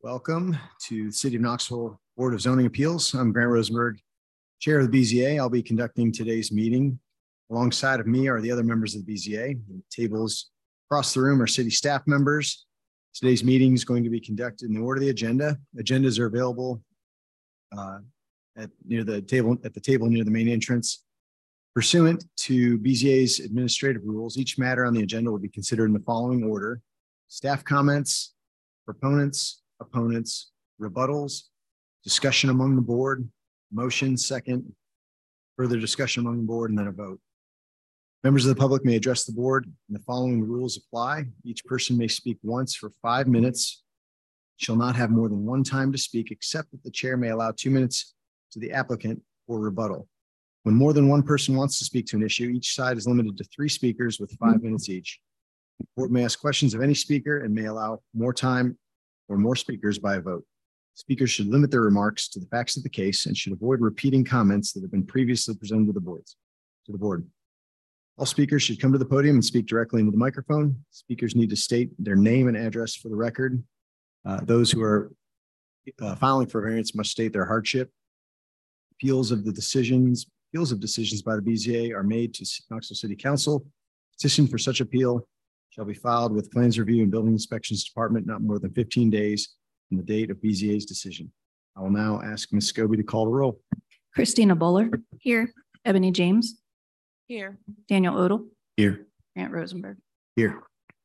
Welcome to the City of Knoxville Board of Zoning Appeals. I'm Grant Rosenberg, Chair of the BZA. I'll be conducting today's meeting. Alongside of me are the other members of the BZA. The tables across the room are city staff members. Today's meeting is going to be conducted in the order of the agenda. Agendas are available at the table near the main entrance. Pursuant to BZA's administrative rules, each matter on the agenda will be considered in the following order: staff comments, proponents, opponents, rebuttals, discussion among the board, motion second, further discussion among the board, and then a vote. Members of the public may address the board, and the following rules apply. Each person may speak once for 5 minutes, shall not have more than one time to speak, except that the chair may allow 2 minutes to the applicant for rebuttal. When more than one person wants to speak to an issue, each side is limited to 3 speakers with 5 minutes each. The board may ask questions of any speaker and may allow more time or more speakers by a vote. Speakers should limit their remarks to the facts of the case and should avoid repeating comments that have been previously presented to the board. All speakers should come to the podium and speak directly into the microphone. Speakers need to state their name and address for the record. Those who are filing for variance must state their hardship. Appeals of decisions by the BZA are made to Knoxville City Council. Petition for such appeal shall be filed with Plans Review and Building Inspections Department not more than 15 days from the date of BZA's decision. I will now ask Ms. Scobie to call the roll. Christina Buller. Here. Ebony James. Here. Daniel Odle. Here. Grant Rosenberg. Here.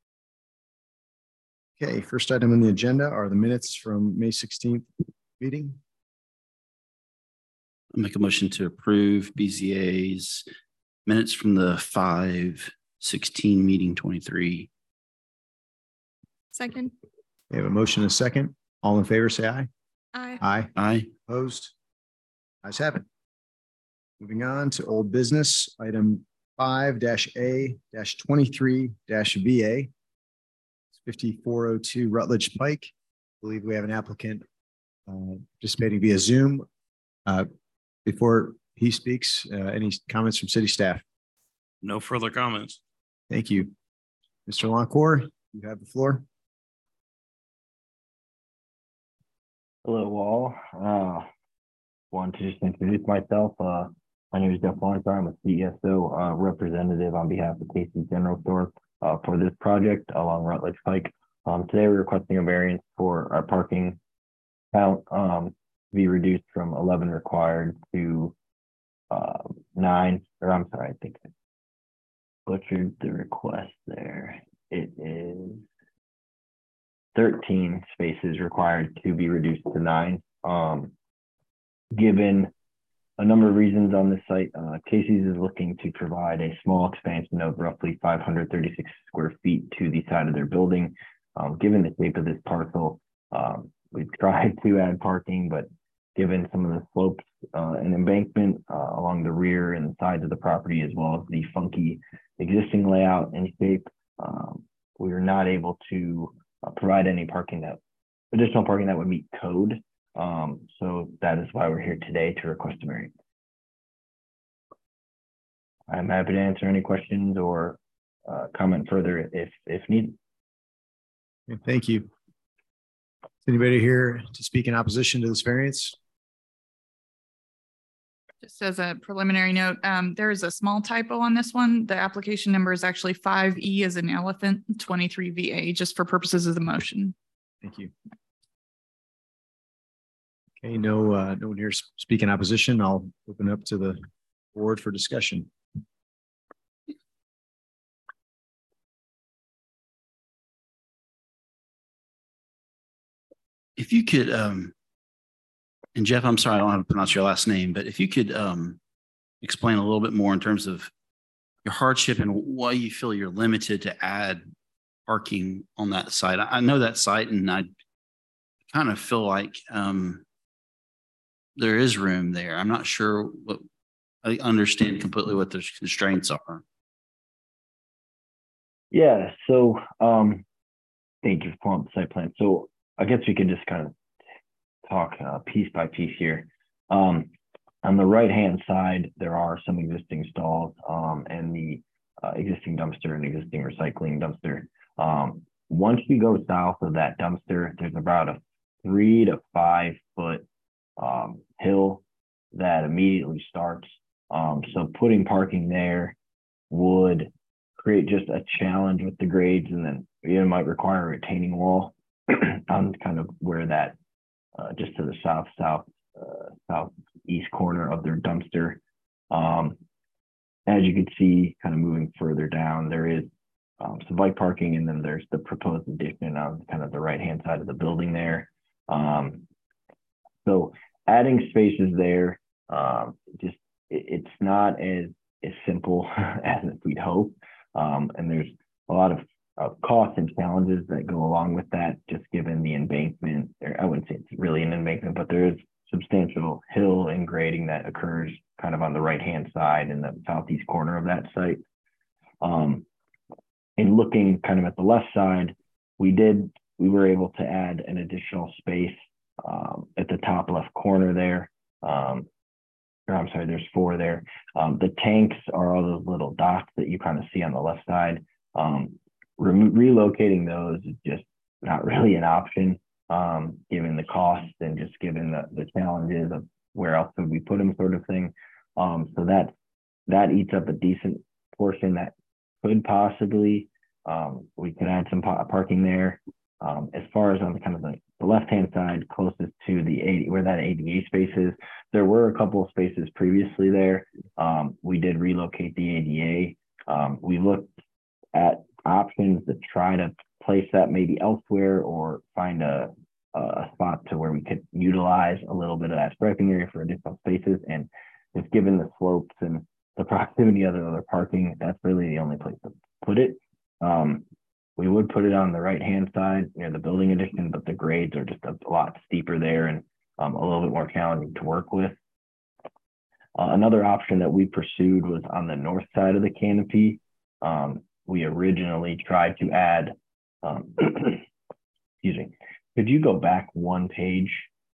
Okay, first item on the agenda are the minutes from May 16th meeting. I'll make a motion to approve BZA's minutes from the 5/16 meeting 23. Second. We have a motion and a second. All in favor, say aye. Aye. Aye. Aye. Opposed? Ayes have it. Moving on to old business, item 5-A-23-VA. 5402 Rutledge Pike. I believe we have an applicant participating via Zoom. Before he speaks, any comments from city staff? No further comments. Thank you. Mr. Loncourt, you have the floor. Hello all. Want to just introduce myself. My name is Jeff Loncourt. I'm a CESO representative on behalf of Casey's General Store for this project along Rutledge Pike. Today we're requesting a variance for our parking count to be reduced from 11 required to 9, or I'm sorry, I think I butchered the request there. It is 13 spaces required to be reduced to 9. Given a number of reasons on this site, Casey's is looking to provide a small expansion of roughly 536 square feet to the side of their building. Given the shape of this parcel, we've tried to add parking, but given some of the slopes and embankment along the rear and sides of the property, as well as the funky existing layout and shape, we are not able to provide any additional parking that would meet code. So that is why we're here today to request a variance. I'm happy to answer any questions or comment further if needed. Thank you. Is anybody here to speak in opposition to this variance? Just as a preliminary note, there is a small typo on this one. The application number is actually 5E as an elephant, 23VA, just for purposes of the motion. Thank you. Okay, no one here speak in opposition. I'll open up to the board for discussion. If you could, and Jeff, I'm sorry, I don't know how to pronounce your last name, but if you could explain a little bit more in terms of your hardship and why you feel you're limited to add parking on that site. I know that site, and I kind of feel like there is room there. I'm not sure I understand completely what the constraints are. Yeah, so thank you for pulling up the site plan. So I guess we could just kind of talk piece by piece here. On the right-hand side, there are some existing stalls and the existing dumpster and existing recycling dumpster. Once you go south of that dumpster, there's about a 3 to 5 foot hill that immediately starts. So putting parking there would create just a challenge with the grades, and then it might require a retaining wall on kind of where that just to the southeast corner of their dumpster. As you can see, kind of moving further down, there is some bike parking, and then there's the proposed addition on kind of the right-hand side of the building there. So adding spaces there, it's not as simple as we'd hope. And there's a lot of costs and challenges that go along with that, just given the embankment. I wouldn't say it's really an embankment, but there is substantial hill and grading that occurs kind of on the right-hand side in the southeast corner of that site. And looking kind of at the left side, we were able to add an additional space at the top left corner there. Or I'm sorry, there's 4 there. The tanks are all those little dots that you kind of see on the left side. Relocating those is just not really an option, given the cost and just given the challenges of where else would we put them, sort of thing. So that eats up a decent portion that could possibly, we could add some parking there. As far as on the kind of the left-hand side, closest to the where that ADA space is, there were a couple of spaces previously there. We did relocate the ADA. We looked at options to try to place that maybe elsewhere or find a spot to where we could utilize a little bit of that striping area for additional spaces. And just given the slopes and the proximity of the other parking, that's really the only place to put it. We would put it on the right-hand side near the building addition, but the grades are just a lot steeper there and a little bit more challenging to work with. Another option that we pursued was on the north side of the canopy. We originally tried to add, excuse me, could you go back one page?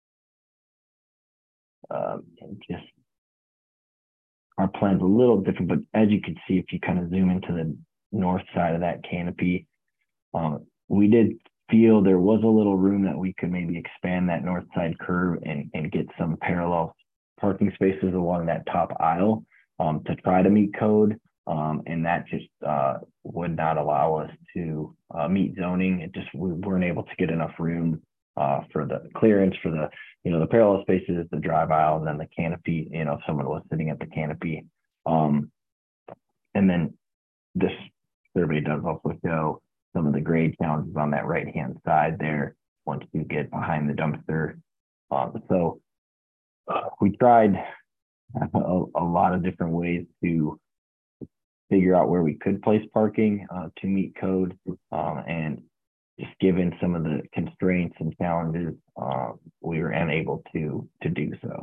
And just, our plan's a little different, but as you can see, if you kind of zoom into the north side of that canopy, we did feel there was a little room that we could maybe expand that north side curve and get some parallel parking spaces along that top aisle to try to meet code. And that just would not allow us to meet zoning. We weren't able to get enough room for the clearance for the, the parallel spaces, the drive aisle, and then the canopy, if someone was sitting at the canopy. And then this survey does also show some of the grade challenges on that right-hand side there once you get behind the dumpster. So we tried a lot of different ways to figure out where we could place parking to meet code. And just given some of the constraints and challenges, we were unable to do so.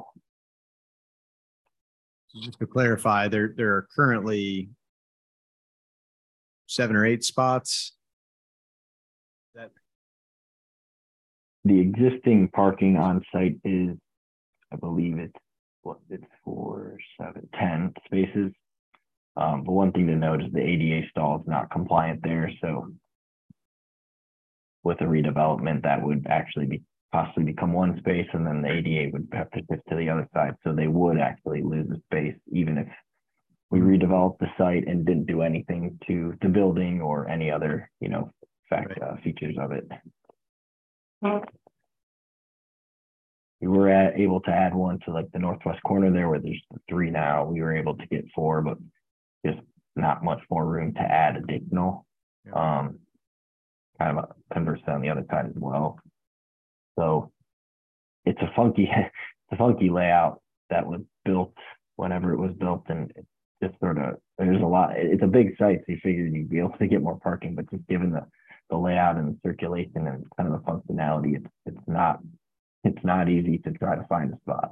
Just to clarify, there are currently 7 or 8 spots. The existing parking on site is, I believe it's 4, 7, 10 spaces. But one thing to note is the ADA stall is not compliant there. So with a redevelopment, that would actually possibly become 1 space, and then the ADA would have to shift to the other side. So they would actually lose a space, even if we redeveloped the site and didn't do anything to the building or any other, features of it. We were able to add one to like the northwest corner there where there's 3 now. We were able to get 4, but just not much more room to add additional. Kind of a conversely on the other side as well. So it's a funky layout that was built whenever it was built, and it just sort of, there's a lot. It's a big site, so you figured you'd be able to get more parking, but just given the layout and the circulation and kind of the functionality, it's not easy to try to find a spot.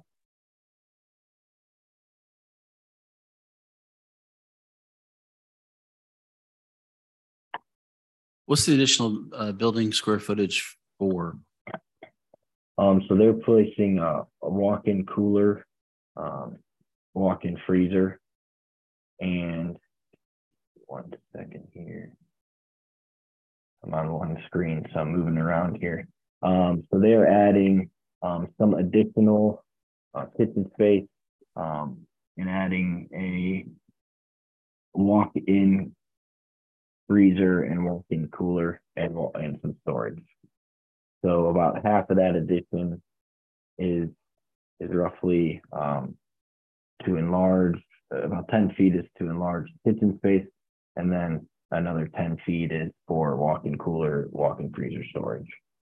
What's the additional building square footage for? So they're placing a walk-in cooler, walk-in freezer, and 1 second here. I'm on one screen, so I'm moving around here. So they are adding some additional kitchen space and adding a walk-in freezer and walk-in cooler and some storage. So about half of that addition is roughly to enlarge, about 10 feet is to enlarge kitchen space, and then another 10 feet is for walk-in cooler, walk-in freezer storage.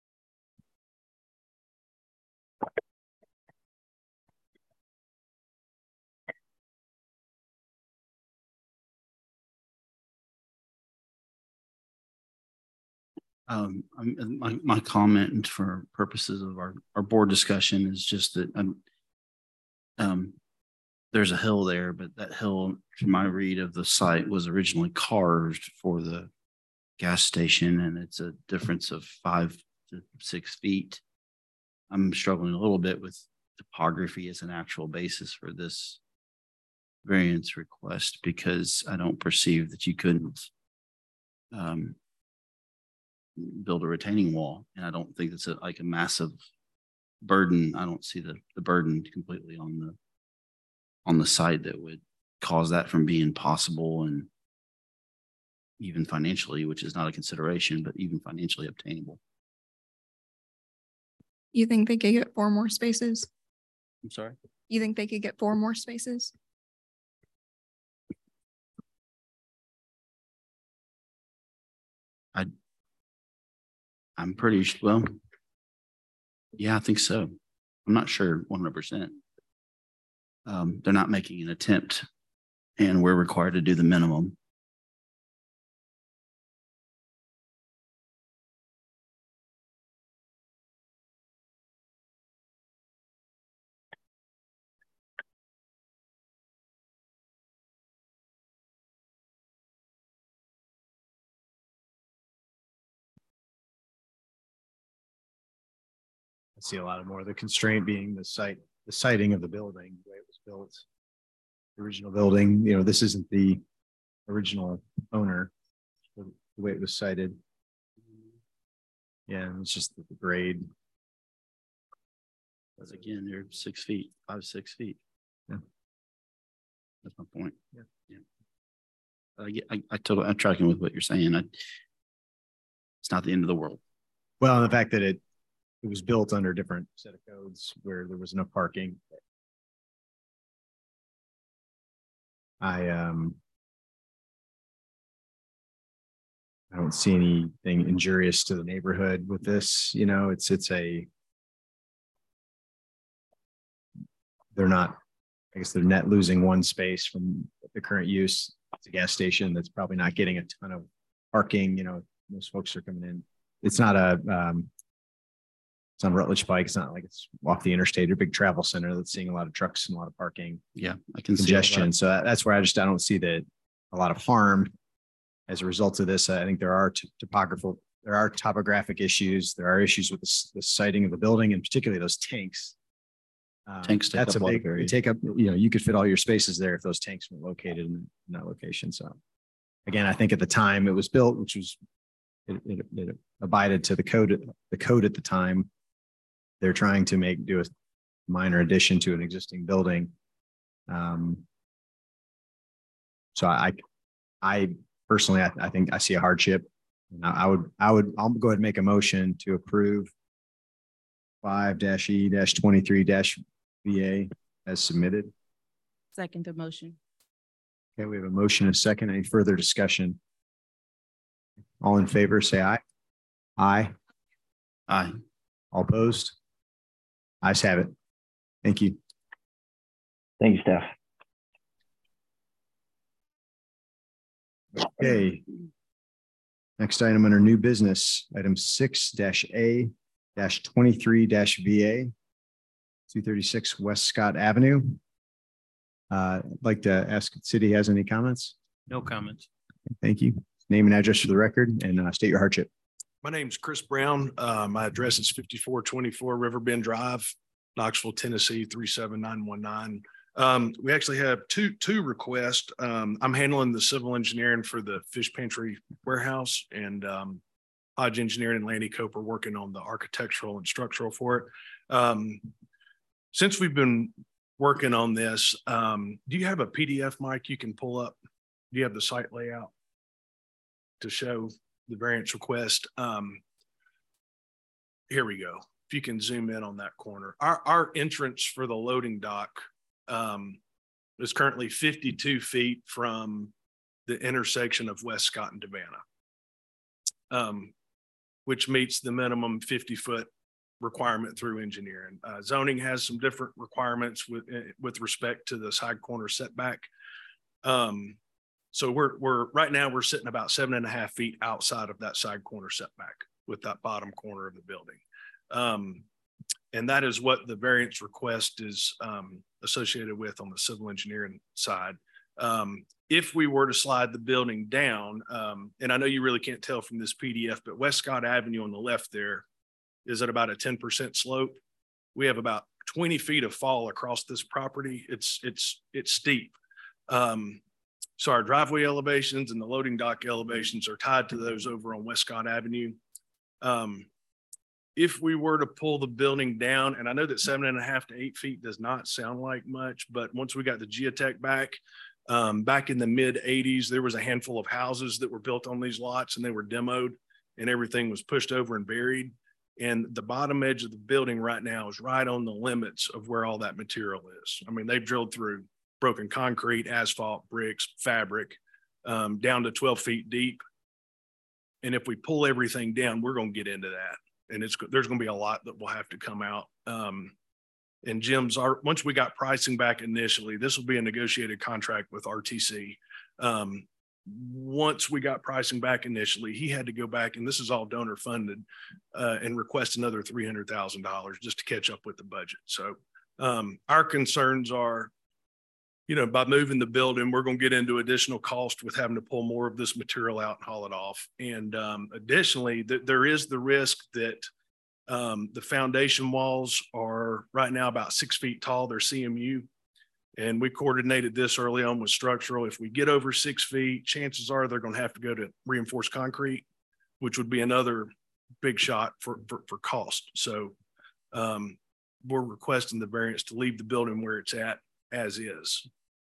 My comment for purposes of our board discussion is just that there's a hill there, but that hill, from my read of the site, was originally carved for the gas station, and it's a difference of 5 to 6 feet. I'm struggling a little bit with topography as an actual basis for this variance request, because I don't perceive that you couldn't build a retaining wall, and I don't think it's like a massive burden. I don't see the burden completely on the site that would cause that from being possible, and even financially, which is not a consideration, but even financially obtainable. You think they could get 4 more spaces? I'm sorry? You think they could get 4 more spaces? I'm pretty well. Yeah, I think so. I'm not sure 100%. They're not making an attempt, and we're required to do the minimum. I see a lot of more of the constraint being the siting of the building, the way it was built. The original building, this isn't the original owner, the way it was sited. Yeah, it's just the grade. Because again, they're 6 feet, 5, 6 feet. Yeah. That's my point. Yeah. I'm tracking with what you're saying. It's not the end of the world. Well, and the fact that it was built under a different set of codes where there was enough parking. I don't see anything injurious to the neighborhood with this. They're not, I guess they're net losing 1 space from the current use. It's a gas station that's probably not getting a ton of parking. Most folks are coming in. It's not it's on Rutledge Pike. It's not like it's off the interstate or big travel center that's seeing a lot of trucks and a lot of parking. Yeah, I can congestion. see So that's where I don't see a lot of harm as a result of this. I think there are topographic issues. There are issues with the siting of the building, and particularly those tanks. Tanks take that's up a a lot big. of area. They take up. You could fit all your spaces there if those tanks were located in that location. So, again, I think at the time it was built, which was it abided to the code. The code at the time. They're trying to do a minor addition to an existing building. So I personally, I think I see a hardship. And I'll go ahead and make a motion to approve 5-E-23-VA as submitted. Second the motion. Okay, we have a motion and a second. Any further discussion? All in favor, say aye. Aye. Aye. All opposed? Ayes have it. Thank you. Thank you, Steph. Okay. Next item under new business, item 6-A-23-VA, 236 West Scott Avenue. I'd like to ask if the city has any comments. No comments. Thank you. Name and address for the record, and state your hardship. My name's Chris Brown. My address is 5424 Riverbend Drive, Knoxville, Tennessee, 37919. We actually have two requests. I'm handling the civil engineering for the fish pantry warehouse, and Hodge Engineering and Lanny Cope are working on the architectural and structural for it. Since we've been working on this, do you have a PDF, Mike, you can pull up? Do you have the site layout to show the variance request? Here we go. If you can zoom in on that corner. Our entrance for the loading dock is currently 52 feet from the intersection of West Scott and Davana, which meets the minimum 50-foot requirement through engineering. Zoning has some different requirements with respect to the side corner setback. So we're right now we're sitting about 7.5 feet outside of that side corner setback with that bottom corner of the building. And that is what the variance request is associated with on the civil engineering side. If we were to slide the building down, and I know you really can't tell from this PDF, but West Scott Avenue on the left there is at about a 10% slope. We have about 20 feet of fall across this property. It's steep. So our driveway elevations and the loading dock elevations are tied to those over on West Scott Avenue. If we were to pull the building down, and I know that 7.5 to 8 feet does not sound like much, but once we got the geotech back in the mid 80s, there was a handful of houses that were built on these lots and they were demoed and everything was pushed over and buried. And the bottom edge of the building right now is right on the limits of where all that material is. I mean, they've drilled through broken concrete, asphalt, bricks, fabric, down to 12 feet deep. And if we pull everything down, we're going to get into that. And there's going to be a lot that will have to come out. And Jim's, once we got pricing back initially, this will be a negotiated contract with RTC. Once we got pricing back initially, he had to go back, and this is all donor funded, and request another $300,000 just to catch up with the budget. So our concerns are, by moving the building, we're going to get into additional cost with having to pull more of this material out and haul it off. And additionally, there is the risk that the foundation walls are right now about 6 feet tall. They're CMU. And we coordinated this early on with structural. If we get over 6 feet, chances are they're going to have to go to reinforced concrete, which would be another big shot for cost. So we're requesting the variance to leave the building where it's at as is.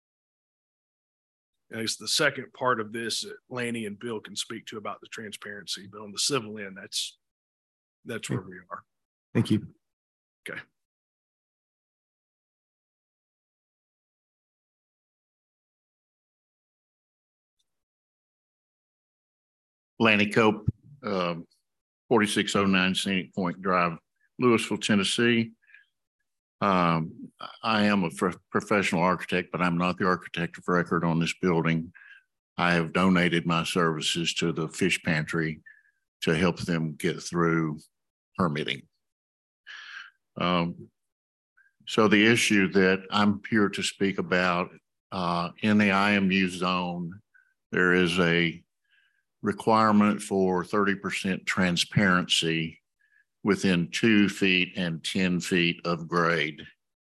And it's the second part of this that Lanny and Bill can speak to about the transparency, but on the civil end, that's where we are. Thank you. Okay. Lanny Cope, 4609 Scenic Point Drive, Louisville, Tennessee. I am a professional architect, but I'm not the architect of record on this building. I have donated my services to the fish pantry to help them get through permitting. So the issue that I'm here to speak about, in the IMU zone, there is a requirement for 30% transparency within 2 feet and 10 feet of grade.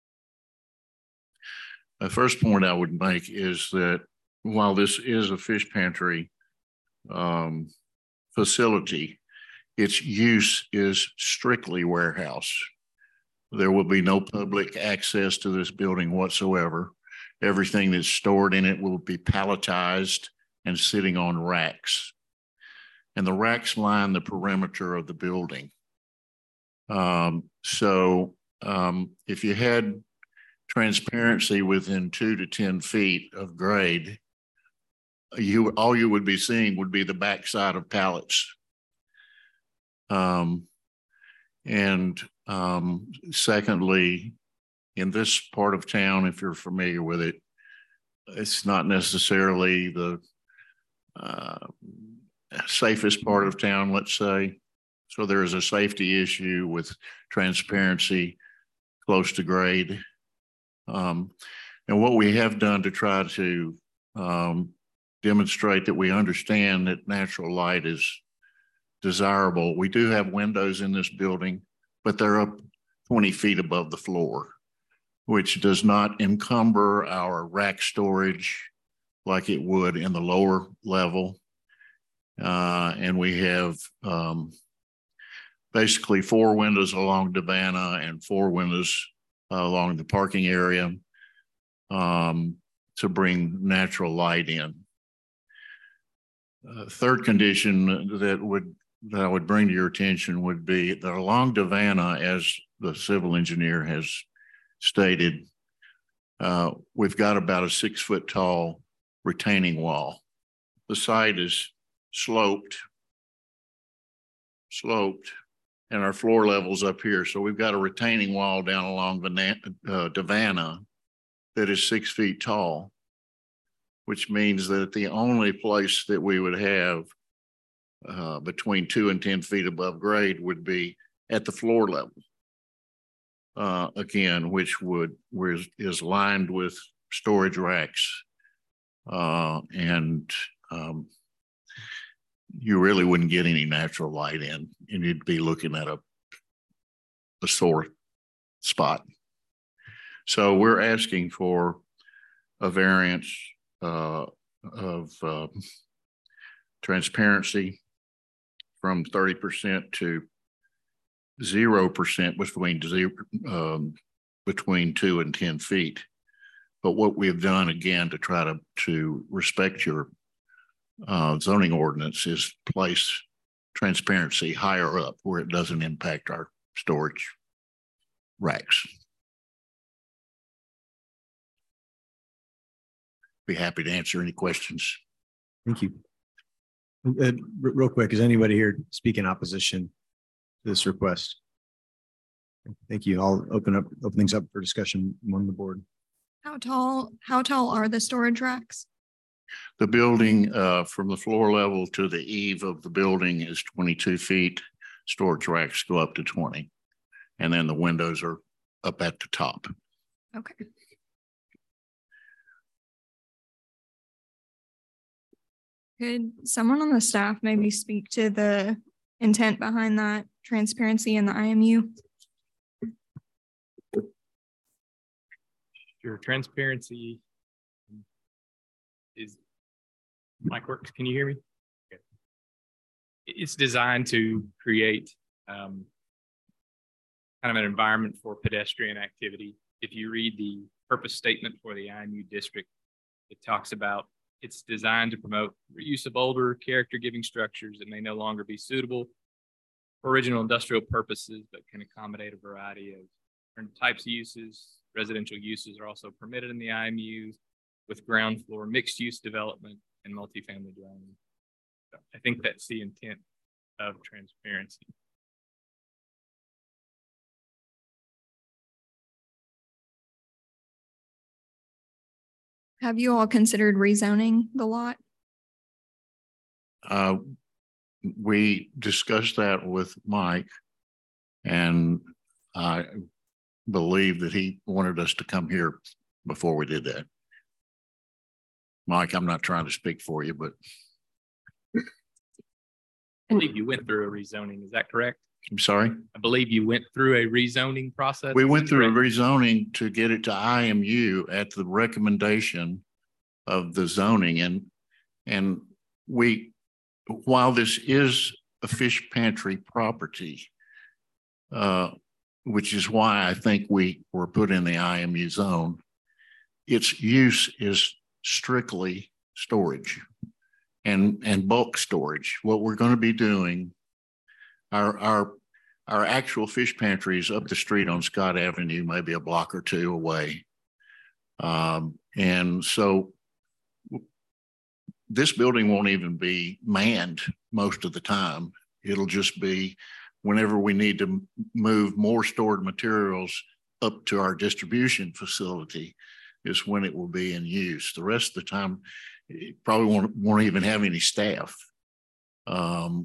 The first point I would make is that while this is a fish pantry facility, its use is strictly warehouse. There will be no public access to this building whatsoever. Everything that's stored in it will be palletized and sitting on racks. And the racks line the perimeter of the building. If you had transparency within 2 to 10 feet of grade, all you would be seeing would be the backside of pallets. Secondly, in this part of town, if you're familiar with it, it's not necessarily the safest part of town, let's say. So there is a safety issue with transparency close to grade. And what we have done to try to demonstrate that we understand that natural light is desirable. We do have windows in this building, but they're up 20 feet above the floor, which does not encumber our rack storage like it would in the lower level. And we have basically 4 windows along Davana and 4 windows along the parking area to bring natural light in. Third condition that I would bring to your attention would be that along Davana, as the civil engineer has stated, we've got about a 6-foot tall retaining wall. The site is sloped, and our floor level's up here. So we've got a retaining wall down along Davana that is 6 feet tall, which means that the only place that we would have between 2 and 10 feet above grade would be at the floor level. Again, which is lined with storage racks. You really wouldn't get any natural light in, and you'd be looking at a sore spot. So we're asking for a variance of transparency from 30% to 0% between 2 and 10 feet. But what we've done, again, to try to respect your zoning ordinance, is place transparency higher up where it doesn't impact our storage racks. Be happy to answer any questions. Thank you. Real quick, is anybody here speaking opposition to this request? Thank you. I'll open things up for discussion among the board. How tall are the storage racks? The building from the floor level to the eave of the building is 22 feet. Storage racks go up to 20. And then the windows are up at the top. Okay. Could someone on the staff maybe speak to the intent behind that transparency in the IMU? Your transparency is, mic works. Can you hear me? Okay. It's designed to create kind of an environment for pedestrian activity. If you read the purpose statement for the IMU district, it talks about it's designed to promote reuse of older character-giving structures that may no longer be suitable for original industrial purposes, but can accommodate a variety of different types of uses. Residential uses are also permitted in the IMUs with ground floor mixed-use development and multifamily dwelling. So I think that's the intent of transparency. Have you all considered rezoning the lot? We discussed that with Mike, and I believe that he wanted us to come here before we did that. Mike, I'm not trying to speak for you, but I believe you went through a rezoning. Is that correct? I'm sorry? I believe you went through a rezoning process. We went through a rezoning to get it to IMU at the recommendation of the zoning. And we, while this is a fish pantry property, which is why I think we were put in the IMU zone, its use is strictly storage and bulk storage. What we're going to be doing, our actual fish pantry is up the street on Scott Avenue, maybe a block or two away. And so this building won't even be manned most of the time. It'll just be whenever we need to move more stored materials up to our distribution facility is when it will be in use. The rest of the time, it probably won't even have any staff. And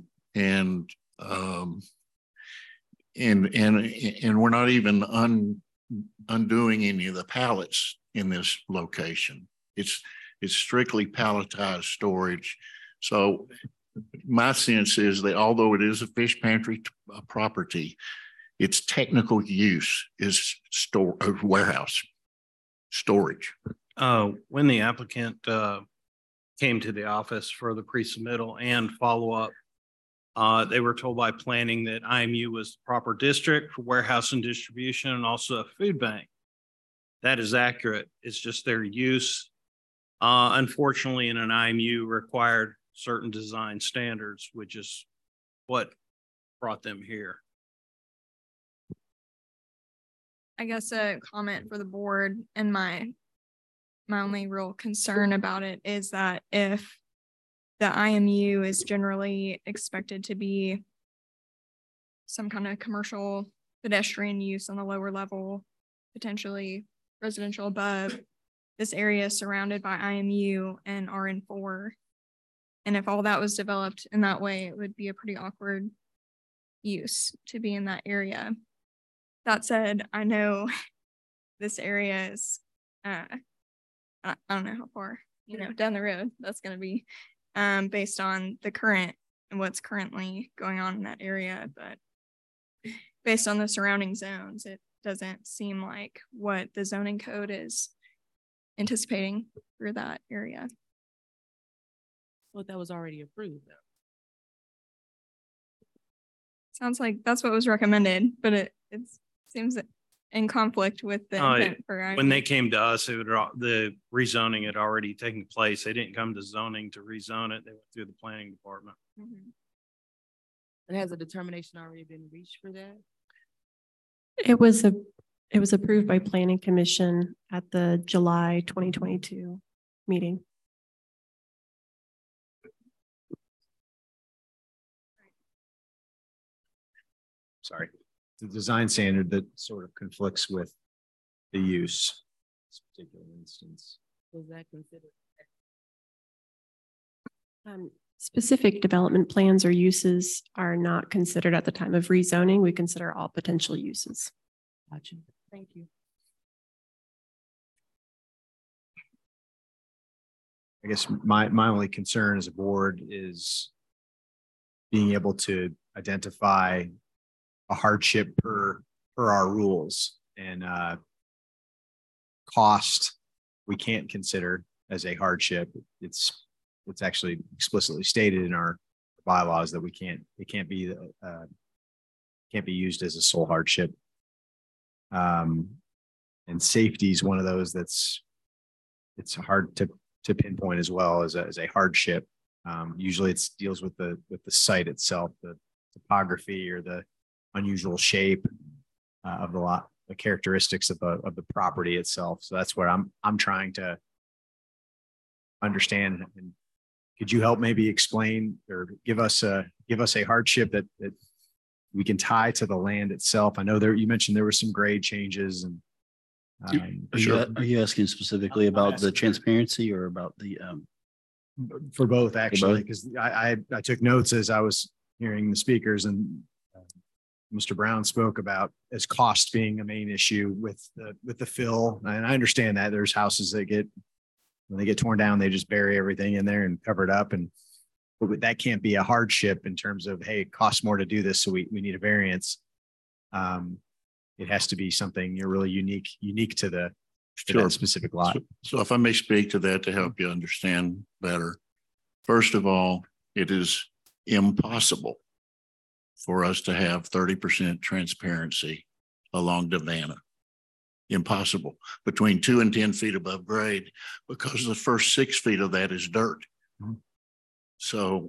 we're not even undoing any of the pallets in this location. It's strictly palletized storage. So my sense is that although it is a fish pantry property, its technical use is warehouse storage. When the applicant came to the office for the pre-submittal and follow-up. They were told by planning that IMU was the proper district for warehouse and distribution and also a food bank. That is accurate. It's just their use. Unfortunately, in an IMU required certain design standards, which is what brought them here. I guess a comment for the board, and my only real concern about it is that if the IMU is generally expected to be some kind of commercial pedestrian use on the lower level, potentially residential above, this area is surrounded by IMU and RN4. And if all that was developed in that way, it would be a pretty awkward use to be in that area. That said, I know this area is, I don't know how far, down the road that's going to be based on the current and what's currently going on in that area. But based on the surrounding zones, it doesn't seem like what the zoning code is anticipating for that area. Well, that was already approved though. Sounds like that's what was recommended, but it seems in conflict with the intent for when they came to us, the rezoning had already taken place. They didn't come to zoning to rezone it. They went through the planning department. Mm-hmm. And has a determination already been reached for that? It was approved by Planning Commission at the July 2022 meeting. Sorry, the design standard that sort of conflicts with the use in this particular instance. Was that considered? Specific development plans or uses are not considered at the time of rezoning. We consider all potential uses. Gotcha. Thank you. I guess my only concern as a board is being able to identify a hardship per our rules, and cost we can't consider as a hardship. It's actually explicitly stated in our bylaws that it can't be used as a sole hardship. And safety is one of those it's hard to pinpoint as well as a hardship. Usually it deals with the site itself, the topography or the unusual shape of the lot, the characteristics of the property itself. So that's where I'm trying to understand. And could you help maybe explain or give us a hardship that we can tie to the land itself? I know you mentioned there were some grade changes and are you asking specifically about the transparency or about the for both actually, because I took notes as I was hearing the speakers, and Mr. Brown spoke about as cost being a main issue with the fill. And I understand that there's houses that when they get torn down, they just bury everything in there and cover it up. But that can't be a hardship in terms of, hey, it costs more to do this, so we need a variance. It has to be something really unique to that specific lot. So if I may speak to that to help you understand better. First of all, it is impossible for us to have 30% transparency along Davana. Impossible. Between 2 and 10 feet above grade, because the first 6 feet of that is dirt. Mm-hmm. So,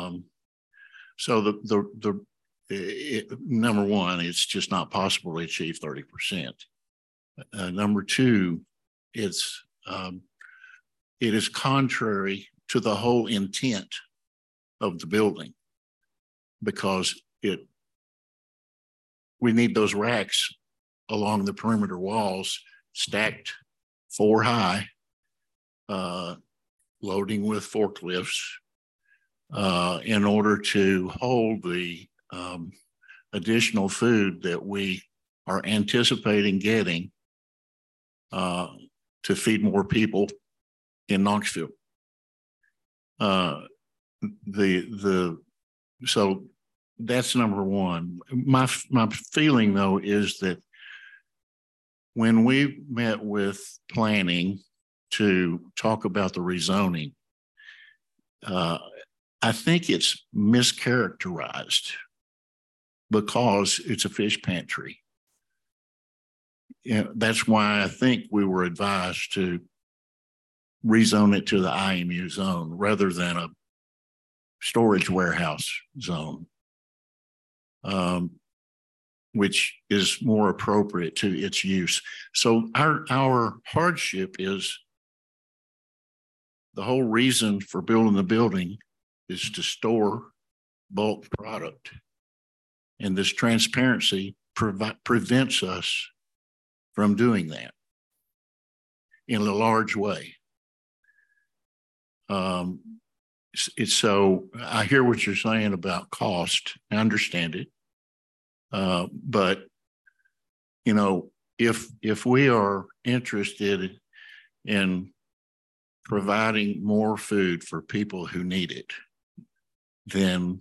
number one, it's just not possible to achieve 30%. Number two, it is contrary to the whole intent of the building, because we need those racks along the perimeter walls stacked 4 high, loading with forklifts in order to hold the additional food that we are anticipating getting to feed more people in Knoxville. So that's number one. My feeling though is that when we met with planning to talk about the rezoning, I think it's mischaracterized because it's a fish pantry. Yeah, that's why I think we were advised to rezone it to the IMU zone rather than a storage warehouse zone, which is more appropriate to its use. So our hardship is the whole reason for building the building is to store bulk product. And this transparency prevents us from doing that in a large way. So I hear what you're saying about cost. I understand it. But, you know, if we are interested in providing more food for people who need it, then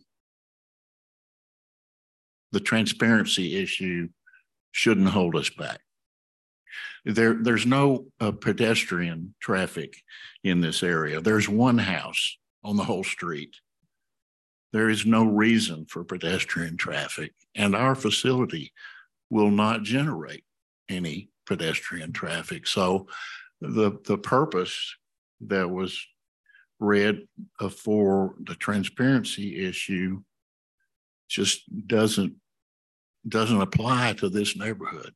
the transparency issue shouldn't hold us back. There's no pedestrian traffic in this area. There's one house on the whole street. There is no reason for pedestrian traffic, and our facility will not generate any pedestrian traffic. So the purpose that was read for the transparency issue just doesn't apply to this neighborhood.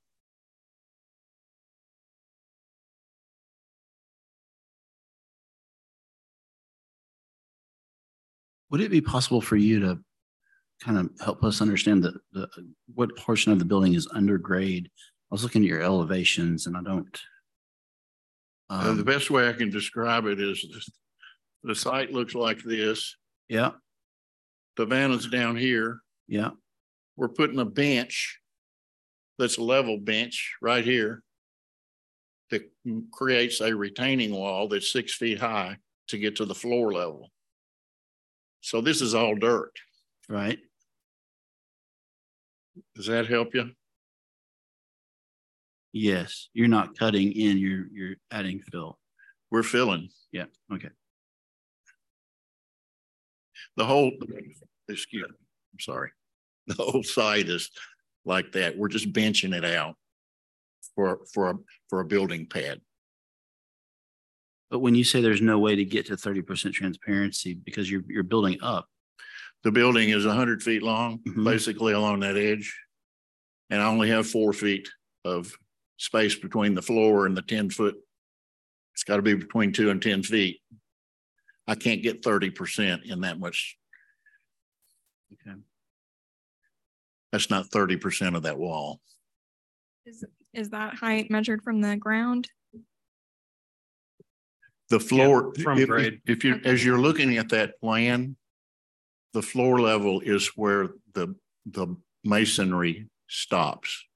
Would it be possible for you to kind of help us understand what portion of the building is under grade? I was looking at your elevations and I don't. The best way I can describe it is the site looks like this. Yeah. The vanna's down here. Yeah. We're putting a bench that's a level bench right here that creates a retaining wall that's 6 feet high to get to the floor level. So this is all dirt. Right. Does that help you? Yes. You're not cutting in, you're adding fill. We're filling. Yeah. Okay. The whole, excuse me, I'm sorry. The whole site is like that. We're just benching it out for a building pad. But when you say there's no way to get to 30% transparency because you're building up. The building is 100 feet long, Mhm. basically along that edge. And I only have 4 feet of space between the floor and the 10-foot. It's got to be between 2 and 10 feet. I can't get 30% in that much. Okay. That's not 30% of that wall. Is that height measured from the ground? The floor, from grade. if you, as you're looking at that plan, the floor level is where the masonry stops.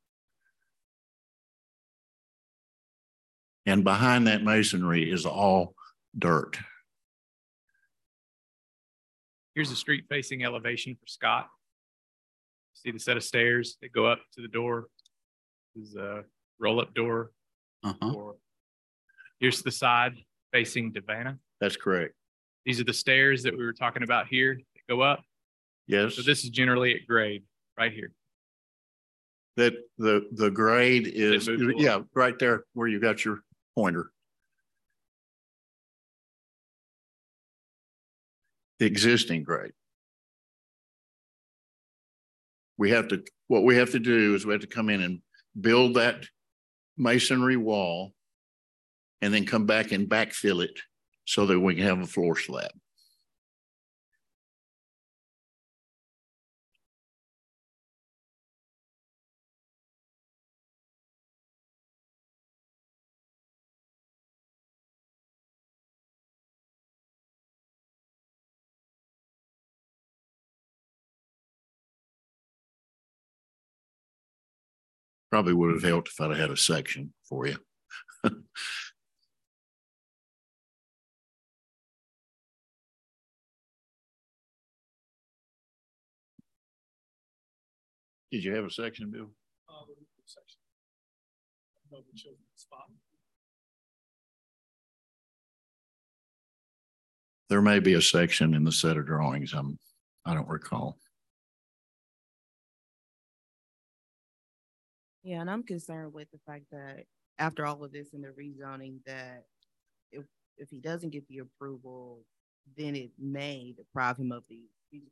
And behind that masonry is all dirt. Here's a street facing elevation for Scott. See the set of stairs that go up to the door. This is a roll up door. Uh-huh. Here's the side facing Davana. That's correct. These are the stairs that we were talking about here that go up. Yes. So this is generally at grade right here. That the grade is, yeah, right there where you got your pointer. The existing grade. What we have to do is we have to come in and build that masonry wall and then come back and backfill it so that we can have a floor slab. Probably would have helped if I'd have had a section for you. Did you have a section, Bill? There may be a section in the set of drawings. I don't recall. Yeah, and I'm concerned with the fact that after all of this in the rezoning, that if he doesn't get the approval, then it may deprive him of the.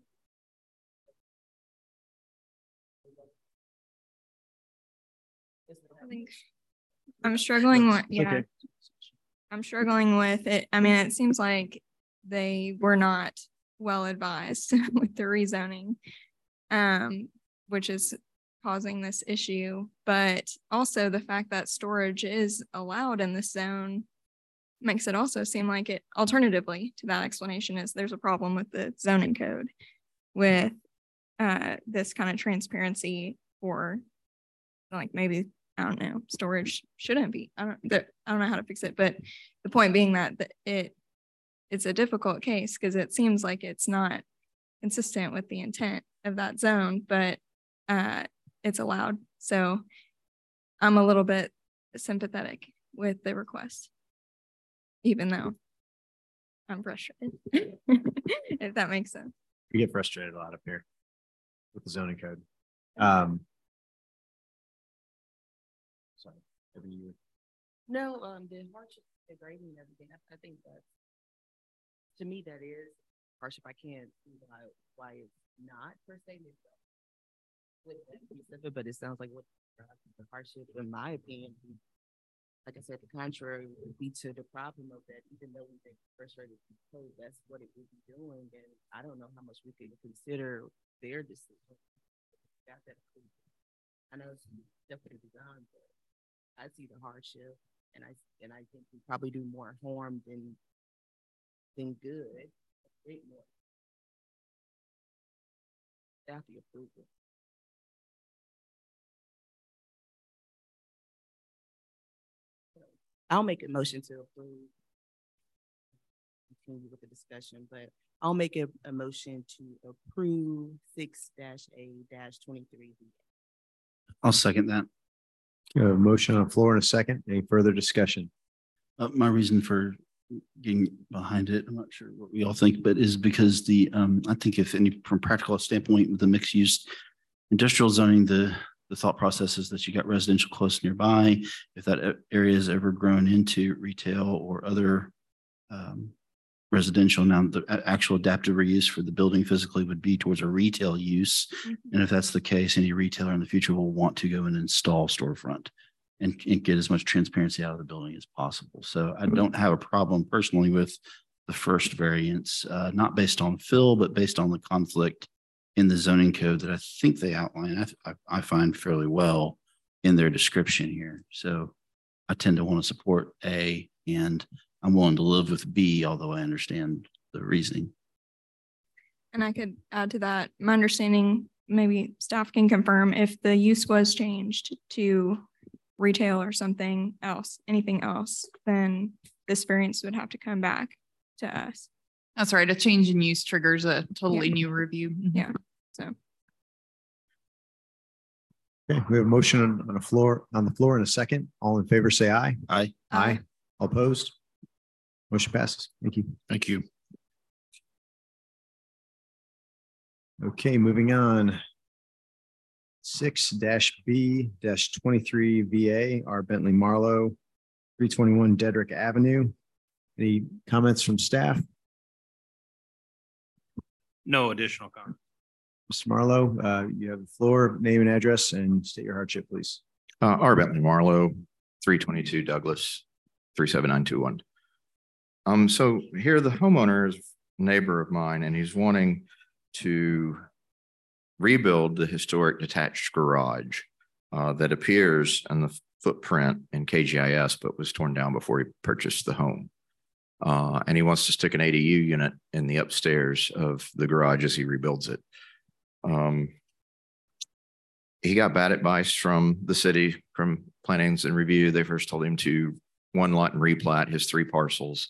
I think I'm struggling with, yeah. Okay. I'm struggling with it. I mean, it seems like they were not well advised with the rezoning, which is causing this issue. But also the fact that storage is allowed in this zone makes it also seem like it, alternatively to that explanation, is there's a problem with the zoning code with this kind of transparency, for like maybe, I don't know, storage shouldn't be. I don't know how to fix it, but the point being that it's a difficult case because it seems like it's not consistent with the intent of that zone, but it's allowed. So I'm a little bit sympathetic with the request, even though I'm frustrated, if that makes sense. We get frustrated a lot up here with the zoning code. Sorry, every year. No, the hardship, the grading and everything, I think that, to me, that is hardship. I can't see why it's not per se. With that piece of it, but it sounds like what the hardship, in my opinion, like I said, the contrary would be to the problem of that, even though we think frustrated code, that's what it would be doing. And I don't know how much we could consider their decision. I know it's definitely designed, but I see the hardship, and I think we probably do more harm than good. More after the approval. I'll make a motion to approve. Continue with the discussion, but I'll make a motion to approve 6-A-23. I'll second that. A motion on the floor and a second. Any further discussion? My reason for getting behind it, I'm not sure what we all think, but is because I think if any, from practical standpoint, with the mixed use industrial zoning, the thought process is that you got residential close nearby. If that area is ever grown into retail or other residential, now the actual adaptive reuse for the building physically would be towards a retail use. Mm-hmm. And if that's the case, any retailer in the future will want to go and install storefront and get as much transparency out of the building as possible. So I don't have a problem personally with the first variance, not based on fill, but based on the conflict in the zoning code that I think they outline, I find fairly well in their description here. So I tend to want to support A, and I'm willing to live with B, although I understand the reasoning. And I could add to that, my understanding, maybe staff can confirm, if the use was changed to retail or something else, anything else, then this variance would have to come back to us. That's right. A change in use triggers a totally new review. Yeah. So. Okay, we have a motion on the floor in a second. All in favor, say aye. Aye. Aye. All opposed? Motion passes. Thank you. Thank you. Okay, moving on. 6-B-23 VA, R. Bentley Marlowe, 321 Dedrick Avenue. Any comments from staff? No additional comment. Mr. Marlowe, you have the floor, name and address, and state your hardship, please. R. Bentley Marlowe, 322 Douglas, 37921. So here the homeowner is a neighbor of mine, and he's wanting to rebuild the historic detached garage that appears in the footprint in KGIS, but was torn down before he purchased the home. And he wants to stick an ADU unit in the upstairs of the garage as he rebuilds it. He got bad advice from the city, from plannings and review. They first told him to one lot and replat his 3 parcels.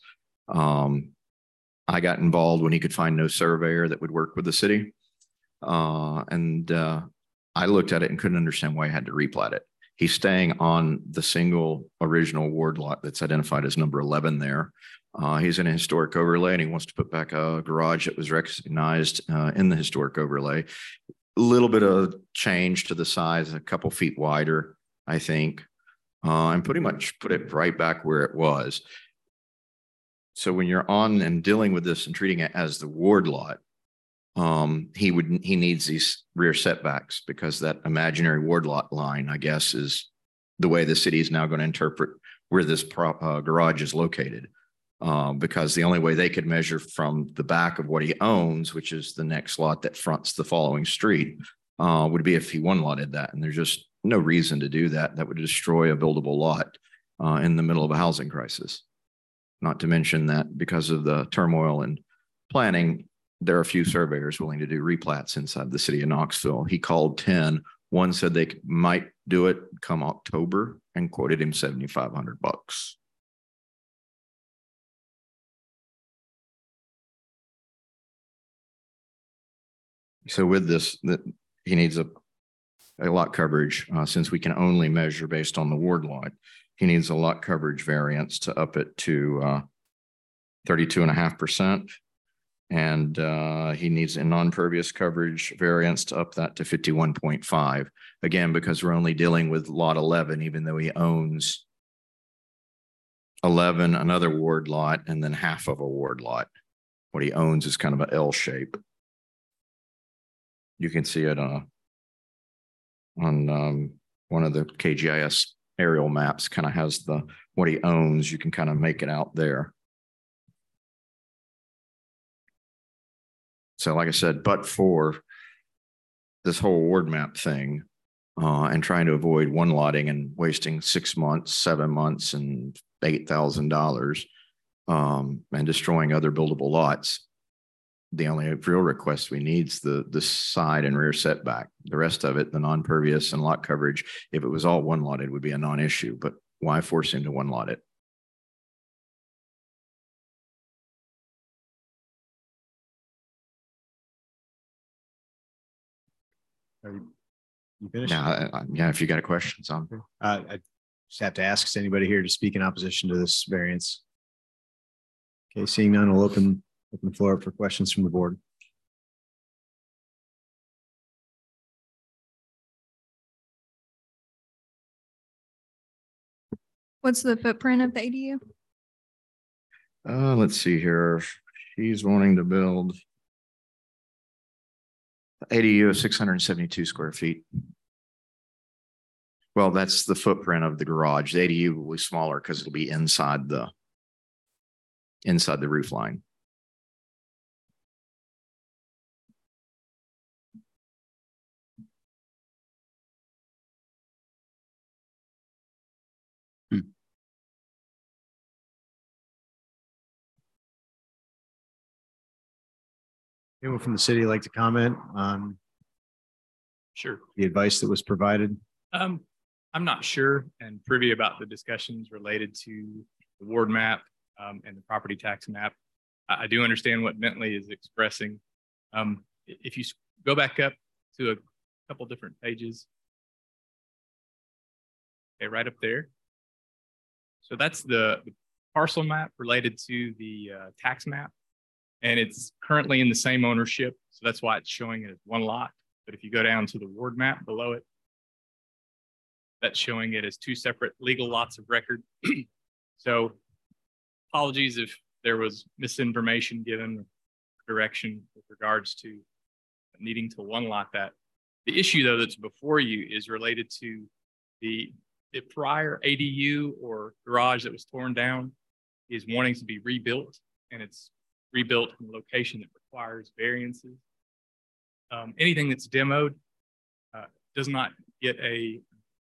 I got involved when he could find no surveyor that would work with the city. I looked at it and couldn't understand why I had to replat it. He's staying on the single original ward lot that's identified as number 11 there. He's in a historic overlay and he wants to put back a garage that was recognized in the historic overlay. A little bit of change to the size, a couple feet wider, I think, and pretty much put it right back where it was. So when you're on and dealing with this and treating it as the ward lot, he needs these rear setbacks because that imaginary ward lot line, I guess, is the way the city is now going to interpret where this garage is located. Because the only way they could measure from the back of what he owns, which is the next lot that fronts the following street, would be if he one-lotted that. And there's just no reason to do that. That would destroy a buildable lot in the middle of a housing crisis. Not to mention that because of the turmoil and planning, there are a few surveyors willing to do replats inside the city of Knoxville. He called 10. One said they might do it come October and quoted him $7,500. So with this, that he needs a lot coverage since we can only measure based on the ward lot. He needs a lot coverage variance to up it to 32.5%. And he needs a non-pervious coverage variance to up that to 51.5. Again, because we're only dealing with lot 11, even though he owns 11, another ward lot, and then half of a ward lot. What he owns is kind of an L shape. You can see it on one of the KGIS aerial maps, kind of has what he owns. You can kind of make it out there. So like I said, but for this whole ward map thing and trying to avoid one lotting and wasting 6 months, 7 months and $8,000 and destroying other buildable lots, the only real request we need is the side and rear setback. The rest of it, the non-pervious and lot coverage, if it was all one lot, it would be a non-issue, but why force him to one lot it? Are you finished? Yeah, if you got questions on. I just have to ask, is anybody here to speak in opposition to this variance? Okay, seeing none, we'll open the floor up for questions from the board. What's the footprint of the ADU? Let's see here. She's wanting to build ADU of 672 square feet. Well, that's the footprint of the garage. The ADU will be smaller because it'll be inside the roof line. Anyone from the city like to comment on Sure. the advice that was provided? I'm not sure and privy about the discussions related to the ward map and the property tax map. I do understand what Bentley is expressing. If you go back up to a couple different pages, okay, right up there. So that's the parcel map related to the tax map. And it's currently in the same ownership. So that's why it's showing it as one lot. But if you go down to the ward map below it, that's showing it as two separate legal lots of record. So apologies if there was misinformation given, direction with regards to needing to one lot that. The issue though that's before you is related to the prior ADU or garage that was torn down is wanting to be rebuilt, and it's rebuilt in a location that requires variances. Anything that's demoed does not get a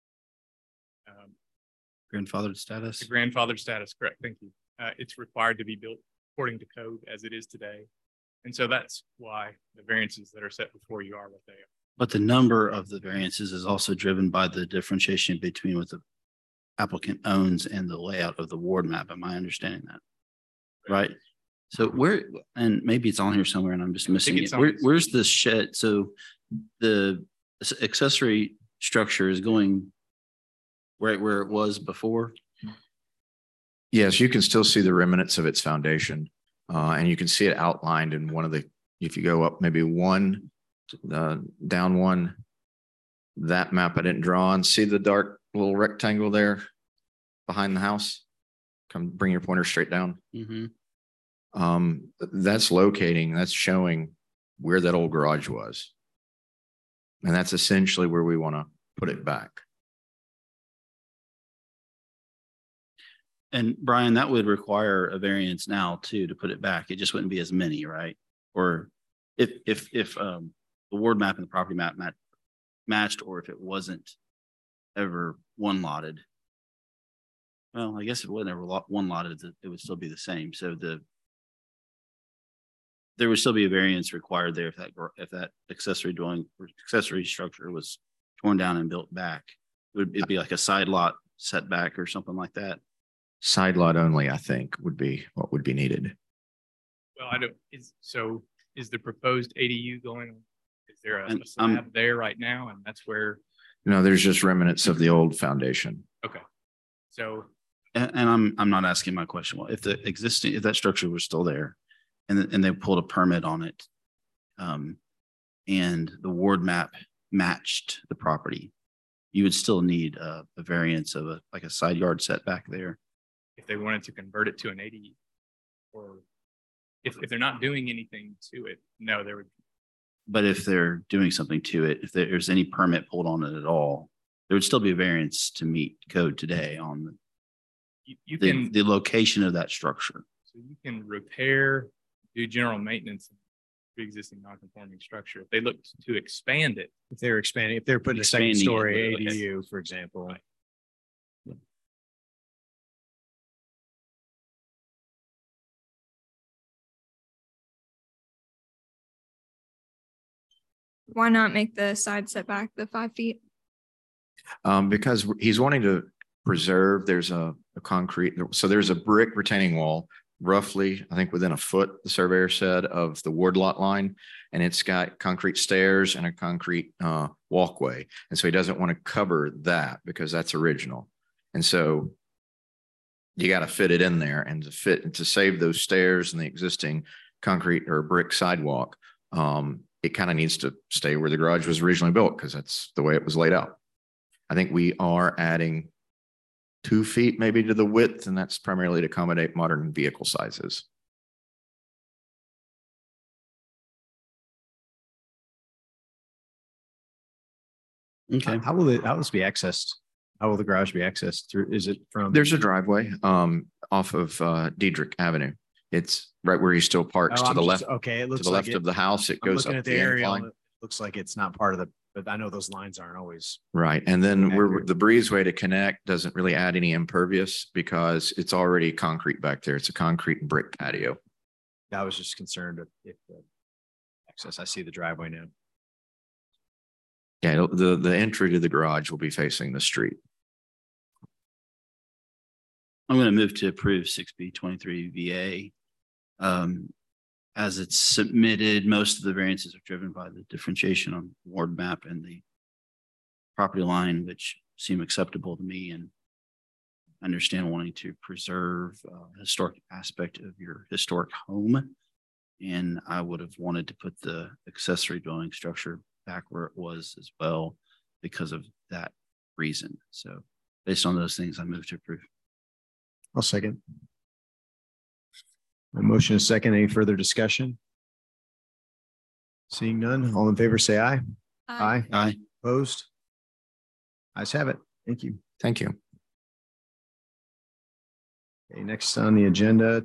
grandfathered status. Grandfathered status, correct. Thank you. It's required to be built according to code as it is today. And so that's why the variances that are set before you are what they are. But the number of the variances is also driven by the differentiation between what the applicant owns and the layout of the ward map. Am I understanding that? Right. So where, and maybe it's on here somewhere and I'm just missing it. Where's the shed? So the accessory structure is going right where it was before? Yes, you can still see the remnants of its foundation. And you can see it outlined in one of the, if you go up maybe one, down one, that map I didn't draw on. See the dark little rectangle there behind the house? Come bring your pointer straight down. That's locating, that's showing where that old garage was. And that's essentially where we want to put it back. And Brian, that would require a variance now too, to put it back. It just wouldn't be as many, right? Or if the ward map and the property map matched, or if it wasn't ever one lotted. Well, I guess if it wasn't ever one lotted, it would still be the same. So there would still be a variance required there if that accessory dwelling or accessory structure was torn down and built back. It'd be like a side lot setback or something like that. Side lot only, I think, would be what would be needed. Well, is the proposed ADU going, is there a slab there right now? And that's where. No, there's just remnants of the old foundation. Okay. So. And I'm not asking my question. Well, if that structure was still there and they pulled a permit on it, and the ward map matched the property, you would still need a variance of like a side yard setback there. If they wanted to convert it to an ADU, or if they're not doing anything to it, no, there would. But if they're doing something to it, if there's any permit pulled on it at all, there would still be a variance to meet code today on the location of that structure. So you can repair, do general maintenance of pre-existing non-conforming structure. If they look to expand it. If they're expanding, if they're putting a second story ADU, for example. Right. Why not make the side setback the 5 feet? Because he's wanting to preserve, there's a concrete, so there's a brick retaining wall, roughly, I think within a foot, the surveyor said, of the ward lot line. And it's got concrete stairs and a concrete walkway. And so he doesn't want to cover that because that's original. And so you got to fit it in there, and to save those stairs and the existing concrete or brick sidewalk, it kind of needs to stay where the garage was originally built because that's the way it was laid out. I think we are adding 2 feet maybe to the width, and that's primarily to accommodate modern vehicle sizes. Okay. How will this be accessed? How will the garage be accessed through? Is it from? There's a driveway off of Diedrich Avenue. It's right where he still parks to the left. Okay, it looks to the left of the house. It goes up at the area. It looks like it's not part of the, but I know those lines aren't always. Right. And then the breezeway to connect doesn't really add any impervious because it's already concrete back there. It's a concrete and brick patio. I was just concerned if the access, I see the driveway now. Yeah, the entry to the garage will be facing the street. I'm going to move to approve 6B23 VA. As it's submitted, most of the variances are driven by the differentiation on ward map and the property line, which seem acceptable to me, and understand wanting to preserve historic aspect of your historic home. And I would have wanted to put the accessory dwelling structure back where it was as well because of that reason. So based on those things, I move to approve. I'll second. A motion is second. Any further discussion? Seeing none, all in favor say aye. Aye. Aye. Opposed? Ayes have it. Thank you. Thank you. Okay, next on the agenda,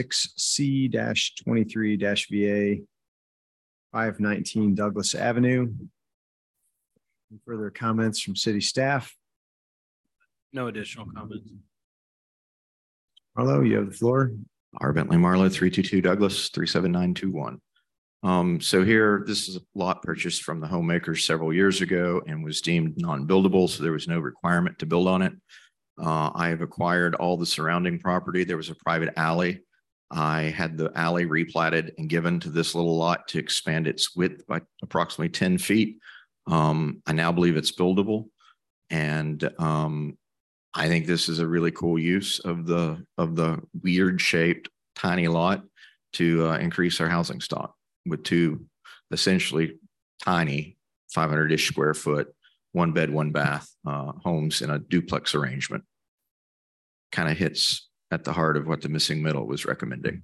6C-23-VA 519 Douglas Avenue. Any further comments from city staff? No additional comments. Marlo, you have the floor. R. Bentley Marlowe, 322 Douglas, 37921. So here, this is a lot purchased from the homemakers several years ago and was deemed non-buildable, so there was no requirement to build on it. I have acquired all the surrounding property. There was a private alley. I had the alley replatted and given to this little lot to expand its width by approximately 10 feet. I now believe it's buildable. And I think this is a really cool use of the weird shaped tiny lot to increase our housing stock with two essentially tiny 500-ish square foot, 1 bed, 1 bath homes in a duplex arrangement. Kind of hits at the heart of what the missing middle was recommending.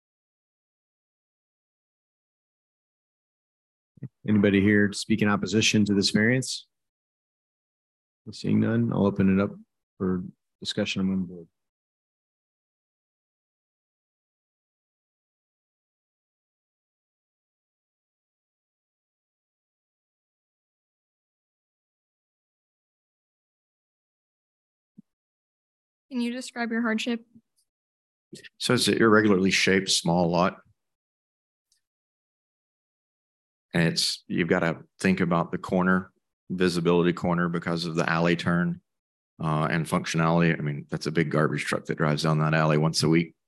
Anybody here to speak in opposition to this variance? Seeing none, I'll open it up for discussion among the board. Can you describe your hardship? So it's an irregularly shaped small lot. And you've got to think about the corner, visibility corner because of the alley turn and functionality. I mean, that's a big garbage truck that drives down that alley once a week.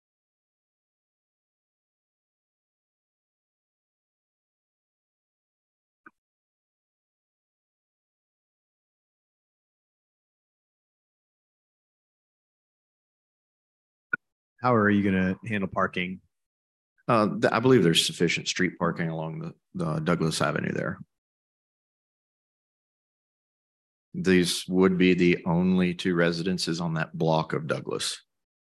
How are you going to handle parking? I believe there's sufficient street parking along the Douglas Avenue there. These would be the only 2 residences on that block of Douglas.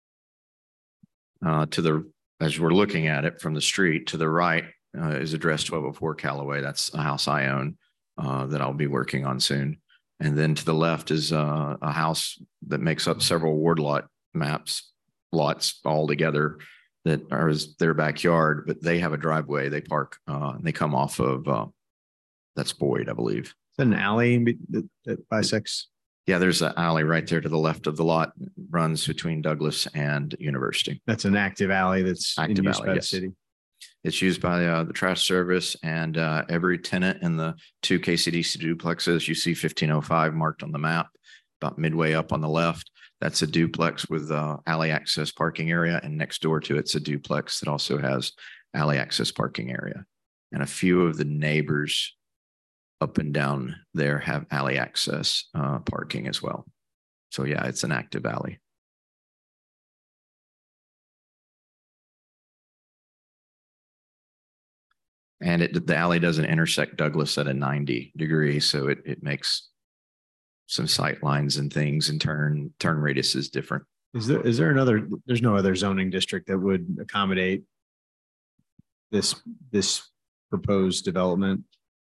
As we're looking at it from the street to the right is address 1204 Callaway. That's a house I own that I'll be working on soon. And then to the left is a house that makes up several ward lots all together that are their backyard, but they have a driveway. They park and they come off of that's Boyd, I believe. Is that an alley that bisects? Yeah, there's an alley right there to the left of the lot. It runs between Douglas and University. That's an active alley that's in use by the city. It's used by the trash service and every tenant in the 2 KCDC duplexes. You see 1505 marked on the map, about midway up on the left. That's a duplex with alley access parking area, and next door to it's a duplex that also has alley access parking area. And a few of the neighbors up and down there have alley access parking as well. So yeah, it's an active alley. And the alley doesn't intersect Douglas at a 90 degree, so it makes some sight lines and things, and turn radius is different. Is there another, there's no other zoning district that would accommodate this proposed development?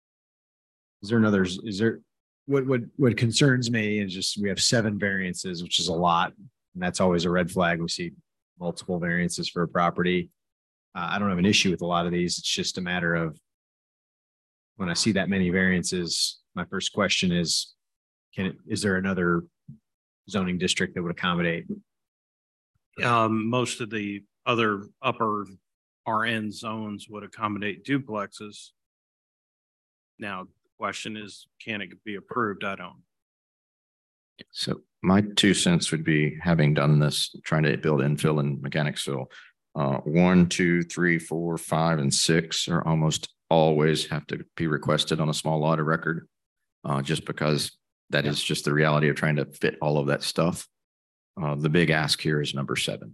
What concerns me is just, we have 7 variances, which is a lot. And that's always a red flag. We see multiple variances for a property. I don't have an issue with a lot of these. It's just a matter of, when I see that many variances, my first question is, is there another zoning district that would accommodate? Most of the other upper RN zones would accommodate duplexes. Now, the question is, can it be approved? I don't. So my 2 cents would be, having done this, trying to build infill in Mechanicsville, 1, 2, 3, 4, 5, and 6 are almost always have to be requested on a small lot of record, just because that is just the reality of trying to fit all of that stuff. The big ask here is number 7.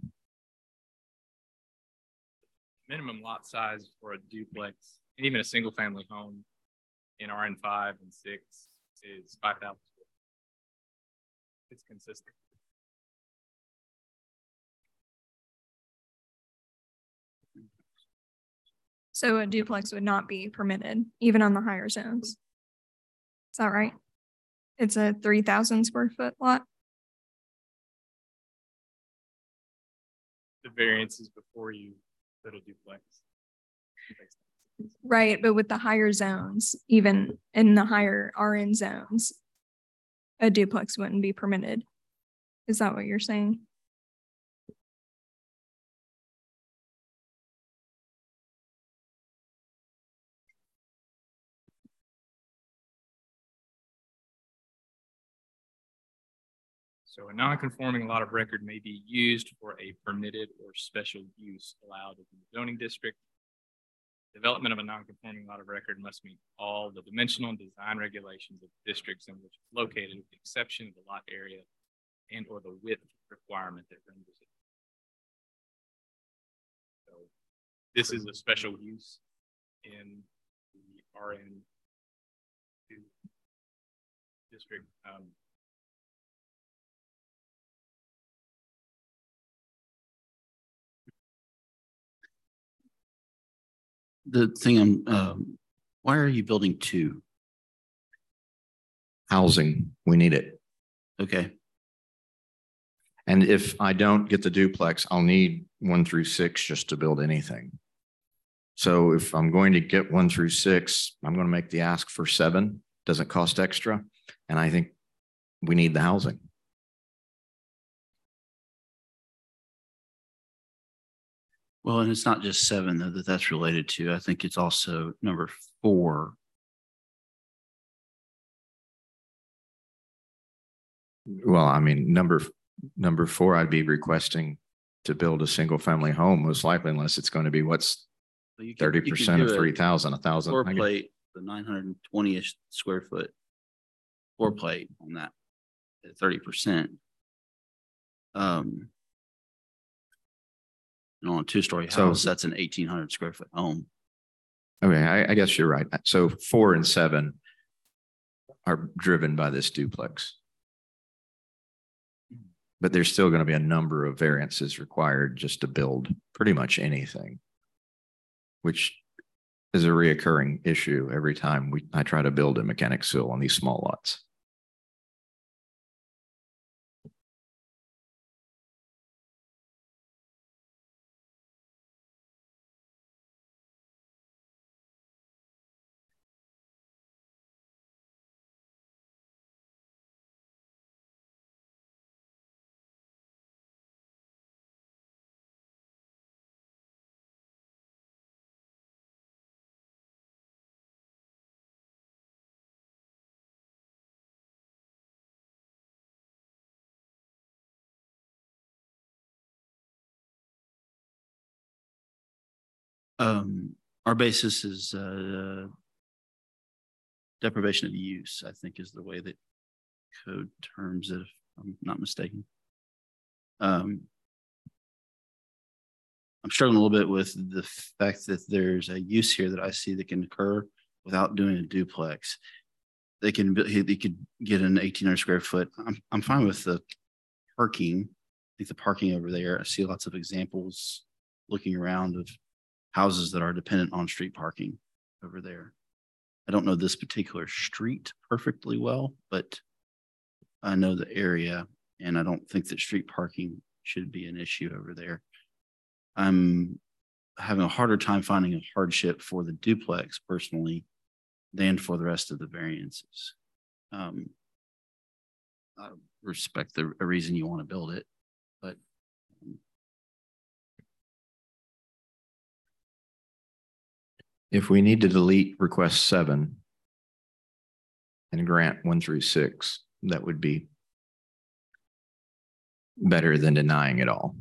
Minimum lot size for a duplex and even a single family home in RN5 and 6 is 5,000. It's consistent. So a duplex would not be permitted, even on the higher zones. Is that right? It's a 3,000 square foot lot. The variance is before you put a duplex. Right, but with the higher zones, even in the higher RN zones, a duplex wouldn't be permitted. Is that what you're saying? So a non-conforming lot of record may be used for a permitted or special use allowed in the zoning district. Development of a non-conforming lot of record must meet all the dimensional and design regulations of districts in which it's located, with the exception of the lot area and or the width requirement that renders it. So this is a special use in the RN2 district. The thing why are you building two? Housing, we need it. Okay. And if I don't get the duplex, I'll need 1 through 6 just to build anything. So if I'm going to get 1 through 6, I'm going to make the ask for 7. Doesn't cost extra. And I think we need the housing. Well, and it's not just 7 though that's related to. I think it's also number 4. Well, I mean, number 4, I'd be requesting to build a single family home, most likely, unless it's going to be what's 30% of 3,000, 1,000. Floor plate, the 920-ish square foot floor plate on that at 30%. And on a 2-story house, that's an 1,800 square foot home. Okay, I guess you're right. So 4 and 7 are driven by this duplex. But there's still going to be a number of variances required just to build pretty much anything, which is a reoccurring issue every time I try to build a mechanic sill on these small lots. Our basis is deprivation of use, I think is the way that code terms it, if I'm not mistaken. I'm struggling a little bit with the fact that there's a use here that I see that can occur without doing a duplex. They could get an 1,800 square foot. I'm fine with the parking. I think the parking over there, I see lots of examples looking around of houses that are dependent on street parking over there. I don't know this particular street perfectly well, but I know the area, and I don't think that street parking should be an issue over there. I'm having a harder time finding a hardship for the duplex personally than for the rest of the variances. I respect the reason you want to build it, but if we need to delete request 7 and grant 1 through 6, that would be better than denying it all.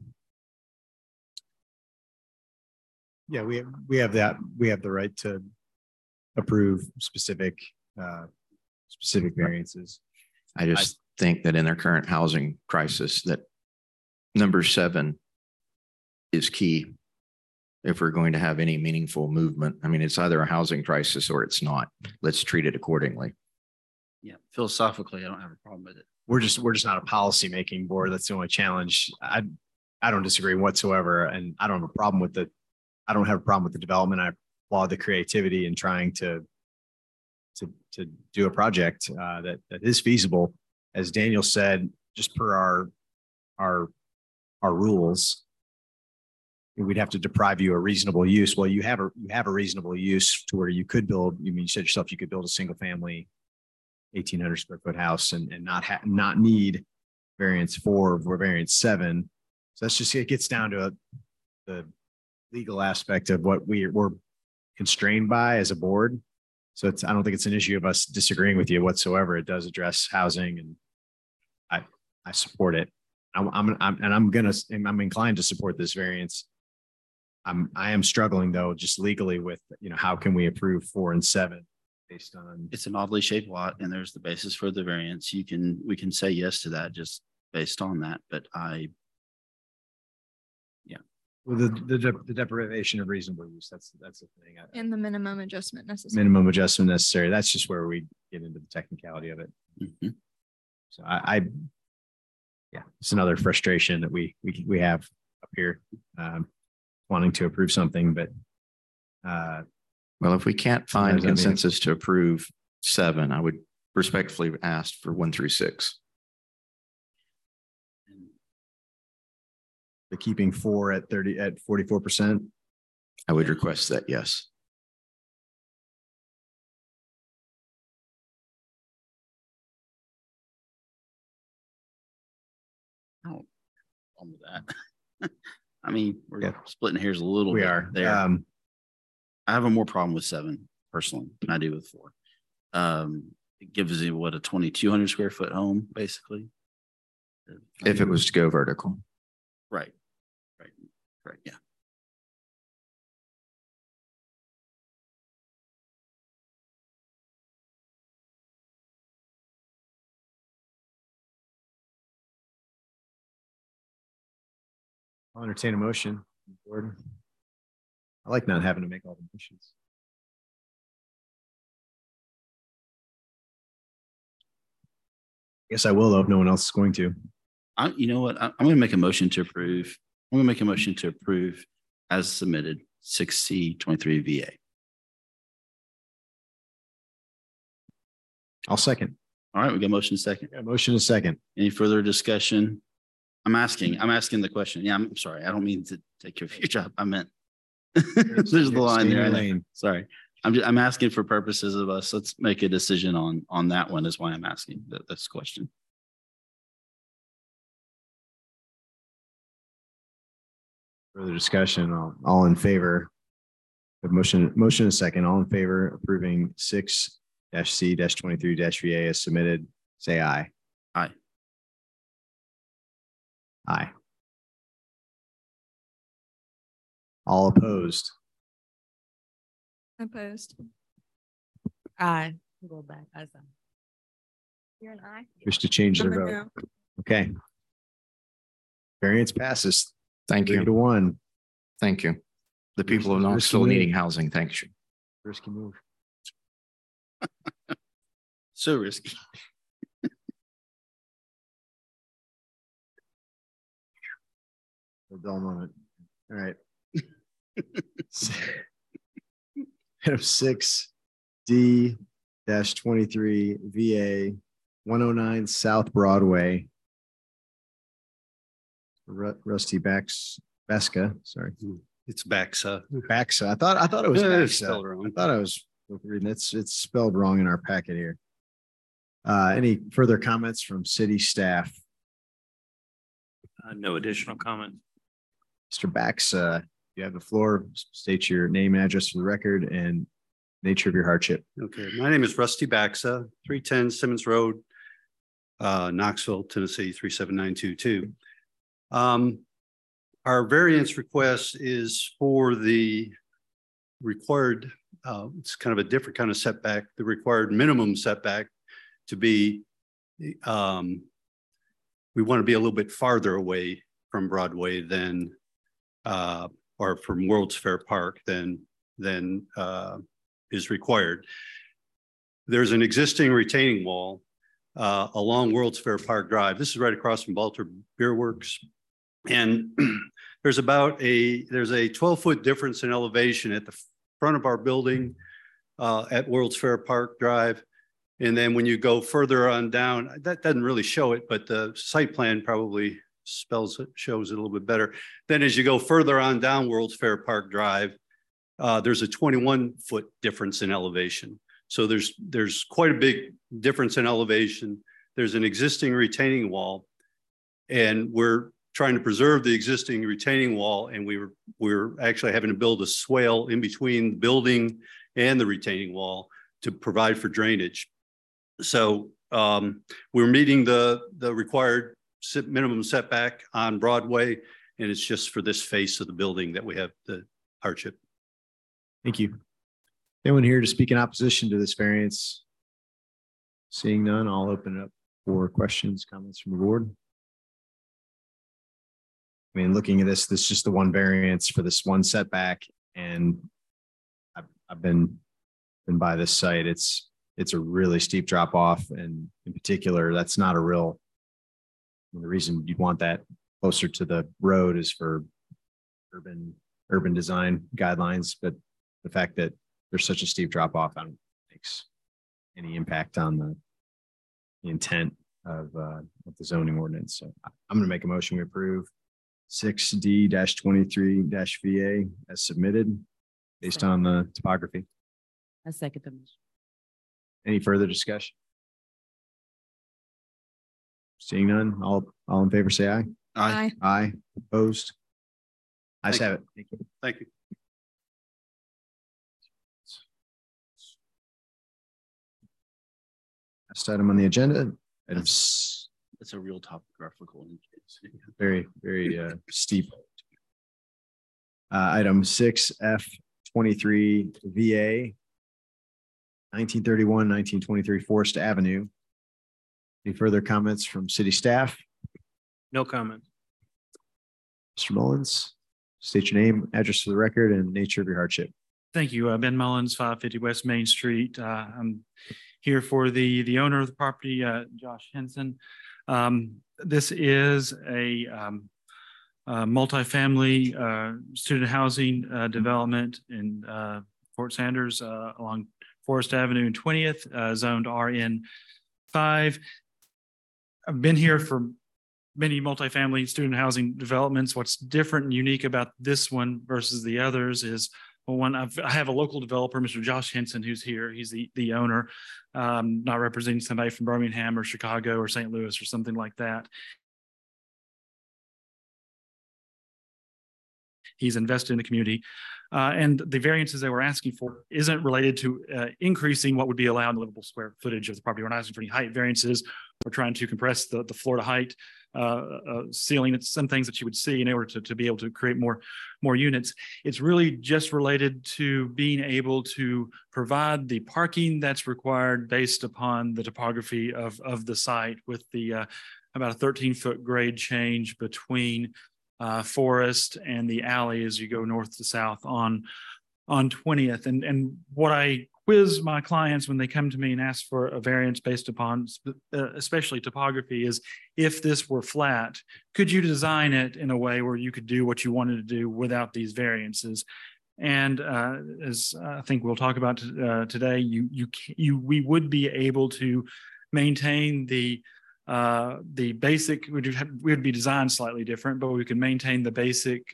Yeah, we have that. We have the right to approve specific variances. I just think that in their current housing crisis, that number 7 is key. If we're going to have any meaningful movement, I mean, it's either a housing crisis or it's not. Let's treat it accordingly. yeah, philosophically, I don't have a problem with it. We're just not a policy making board. That's the only challenge. I don't disagree whatsoever, and I don't have a problem with the development. I applaud the creativity in trying to do a project that is feasible. As Daniel said, just per our rules, we'd have to deprive you a reasonable use. Well, you have a reasonable use to where you could build. You said yourself you could build a single family 1,800 square foot house and not need variance 4 or variance 7. So that's just, it gets down to the legal aspect of what we're constrained by as a board. So I don't think it's an issue of us disagreeing with you whatsoever. It does address housing, and I support it. I'm inclined to support this variance. I am struggling though, just legally with, how can we approve 4 and 7 based on? It's an oddly shaped lot, and there's the basis for the variance. We can say yes to that. Just based on that, but Well, the deprivation of reasonable use, that's the thing. And the minimum adjustment necessary. Minimum adjustment necessary. That's just where we get into the technicality of it. Mhm. So yeah, it's another frustration that we have up here, wanting to approve something, but Well, if we can't find Sometimes that means- consensus to approve 7, I would respectfully ask for 1 through 6. the keeping 4 at 44%. I would request that, yes. I don't problem with that. I mean, we're Yeah. splitting hairs a little We bit are. there. I have a more problem with 7 personally than I do with 4. It gives you what, a 2,200 square foot home, basically. If it was to go vertical. Right. Yeah. I'll entertain a motion. Board. I like not having to make all the motions. Guess I will though, if no one else is going to. You know what? I'm going to make a motion to approve. I'm going to make a motion to approve as submitted 6C23 VA. I'll second. All right, we got motion second. Yeah, motion is second. Any further discussion? I'm asking the question. Yeah, I'm sorry. I don't mean to take your job. I meant there's the line Stay in there. your lane. Sorry. I'm asking for purposes of us. Let's make a decision on that one is why I'm asking this question. Further discussion, all in favor. The motion is second, all in favor approving 6-C-23-VA as submitted, say aye. Aye. Aye. All opposed. Opposed. Aye. Go back. You're an aye. Wish to change their I'm a vote. no. Okay. Variance passes. Thank 3 to you. 1. Thank you. The people of Risky Knoxville move. needing housing. Thank you. Risky move. So risky. A dull moment. All right. Item 6D-23 VA 109 South Broadway. Rusty Beska, sorry. It's Baxa. Baxa. I thought it was Yeah, it's Baxa. spelled wrong. I thought I was reading it's spelled wrong in our packet here. Any further comments from city staff? No additional comment. Mr. Baxa, you have the floor. State your name, address for the record, and nature of your hardship. Okay, my name is Rusty Baxa, 310 Simmons Road, Knoxville, Tennessee, 37922. Our variance request is for the required, it's kind of a different kind of setback, the required minimum setback to be, we want to be a little bit farther away from Broadway than, or from World's Fair Park than is required. There's an existing retaining wall along World's Fair Park Drive. This is right across from Balter Beer Works. And there's a 12-foot difference in elevation at the front of our building at World's Fair Park Drive. And then when you go further on down, that doesn't really show it, but the site plan probably shows it a little bit better. Then as you go further on down World's Fair Park Drive, there's a 21-foot difference in elevation. So there's quite a big difference in elevation. There's an existing retaining wall, and we're trying to preserve the existing retaining wall, and we're actually having to build a swale in between the building and the retaining wall to provide for drainage. So we're meeting the required minimum setback on Broadway, and it's just for this face of the building that we have the hardship. Thank you. Anyone here to speak in opposition to this variance? Seeing none, I'll open it up for questions, comments from the board. I mean, looking at this is just the one variance for this one setback, and I've been by this site. It's a really steep drop off, and in particular, that's not a real. The reason you'd want that closer to the road is for urban design guidelines, but the fact that there's such a steep drop off, I don't think makes any impact on the intent of the zoning ordinance. So I'm going to make a motion to approve 6D-23-VA as submitted based on the topography. I second the motion. Any further discussion? Seeing none, all in favor, say aye. Aye. Aye. Opposed? Ayes have it. Thank you. Thank you. Next item on the agenda. Items That's a real topographical. very steep. Item 6F23 VA 1931-1923 Forest Avenue. Any further comments from city staff? No comment. Mr. Mullins, state your name, address for the record, and nature of your hardship. Thank you. Ben Mullins, 550 West Main Street. I'm here for the owner of the property, Josh Henson. This is a multifamily student housing development in Fort Sanders along Forest Avenue and 20th, zoned RN5. I've been here for many multifamily student housing developments. What's different and unique about this one versus the others is, well, one, I have a local developer, Mr. Josh Henson, who's here. He's the owner, not representing somebody from Birmingham or Chicago or St. Louis or something like that. He's invested in the community. And the variances they were asking for isn't related to increasing what would be allowed in the livable square footage of the property. We're not asking for any height variances. We're trying to compress the floor to height ceiling. It's some things that you would see in order to be able to create more units. It's really just related to being able to provide the parking that's required based upon the topography of the site, with the about a 13-foot grade change between Forest and the alley as you go north to south on 20th. And what I quiz my clients when they come to me and ask for a variance based upon especially topography is, if this were flat, could you design it in a way where you could do what you wanted to do without these variances? And as I think we'll talk about today, we would be able to maintain the basic. Would be designed slightly different, but we can maintain the basic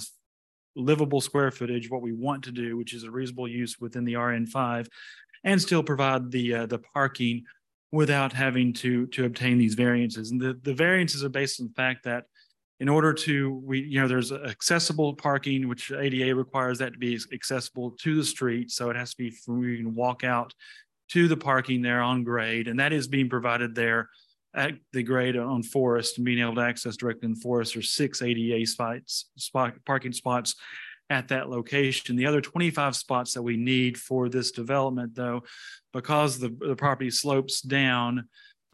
livable square footage, what we want to do, which is a reasonable use within the RN5, and still provide the parking without having to obtain these variances. And the variances are based on the fact that in order to, there's accessible parking, which ADA requires that to be accessible to the street. So it has to be from where you can walk out to the parking there on grade, and that is being provided there at the grade on Forest, and being able to access directly in Forest. There's 6 ADA parking spots at that location. The other 25 spots that we need for this development, though, because the property slopes down,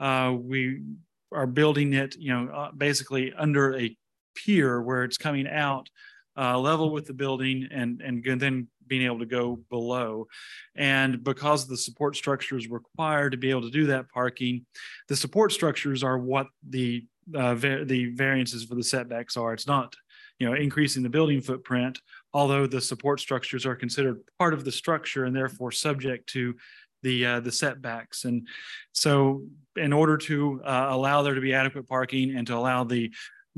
we are building it, basically under a pier where it's coming out level with the building and then being able to go below. And because the support structures required to be able to do that parking, the support structures are what the variances for the setbacks are. It's not, increasing the building footprint, although the support structures are considered part of the structure and therefore subject to the setbacks. And so in order to allow there to be adequate parking and to allow the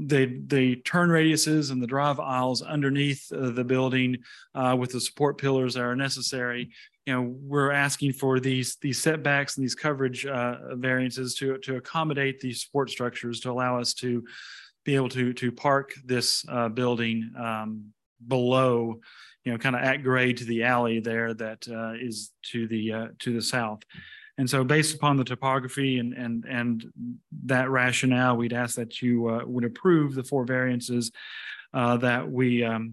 turn radiuses and the drive aisles underneath the building with the support pillars that are necessary, we're asking for these setbacks and these coverage variances to accommodate these support structures to allow us to be able to park this building below, kind of at grade to the alley there that is to the south. And so based upon the topography and that rationale, we'd ask that you would approve the 4 variances that we are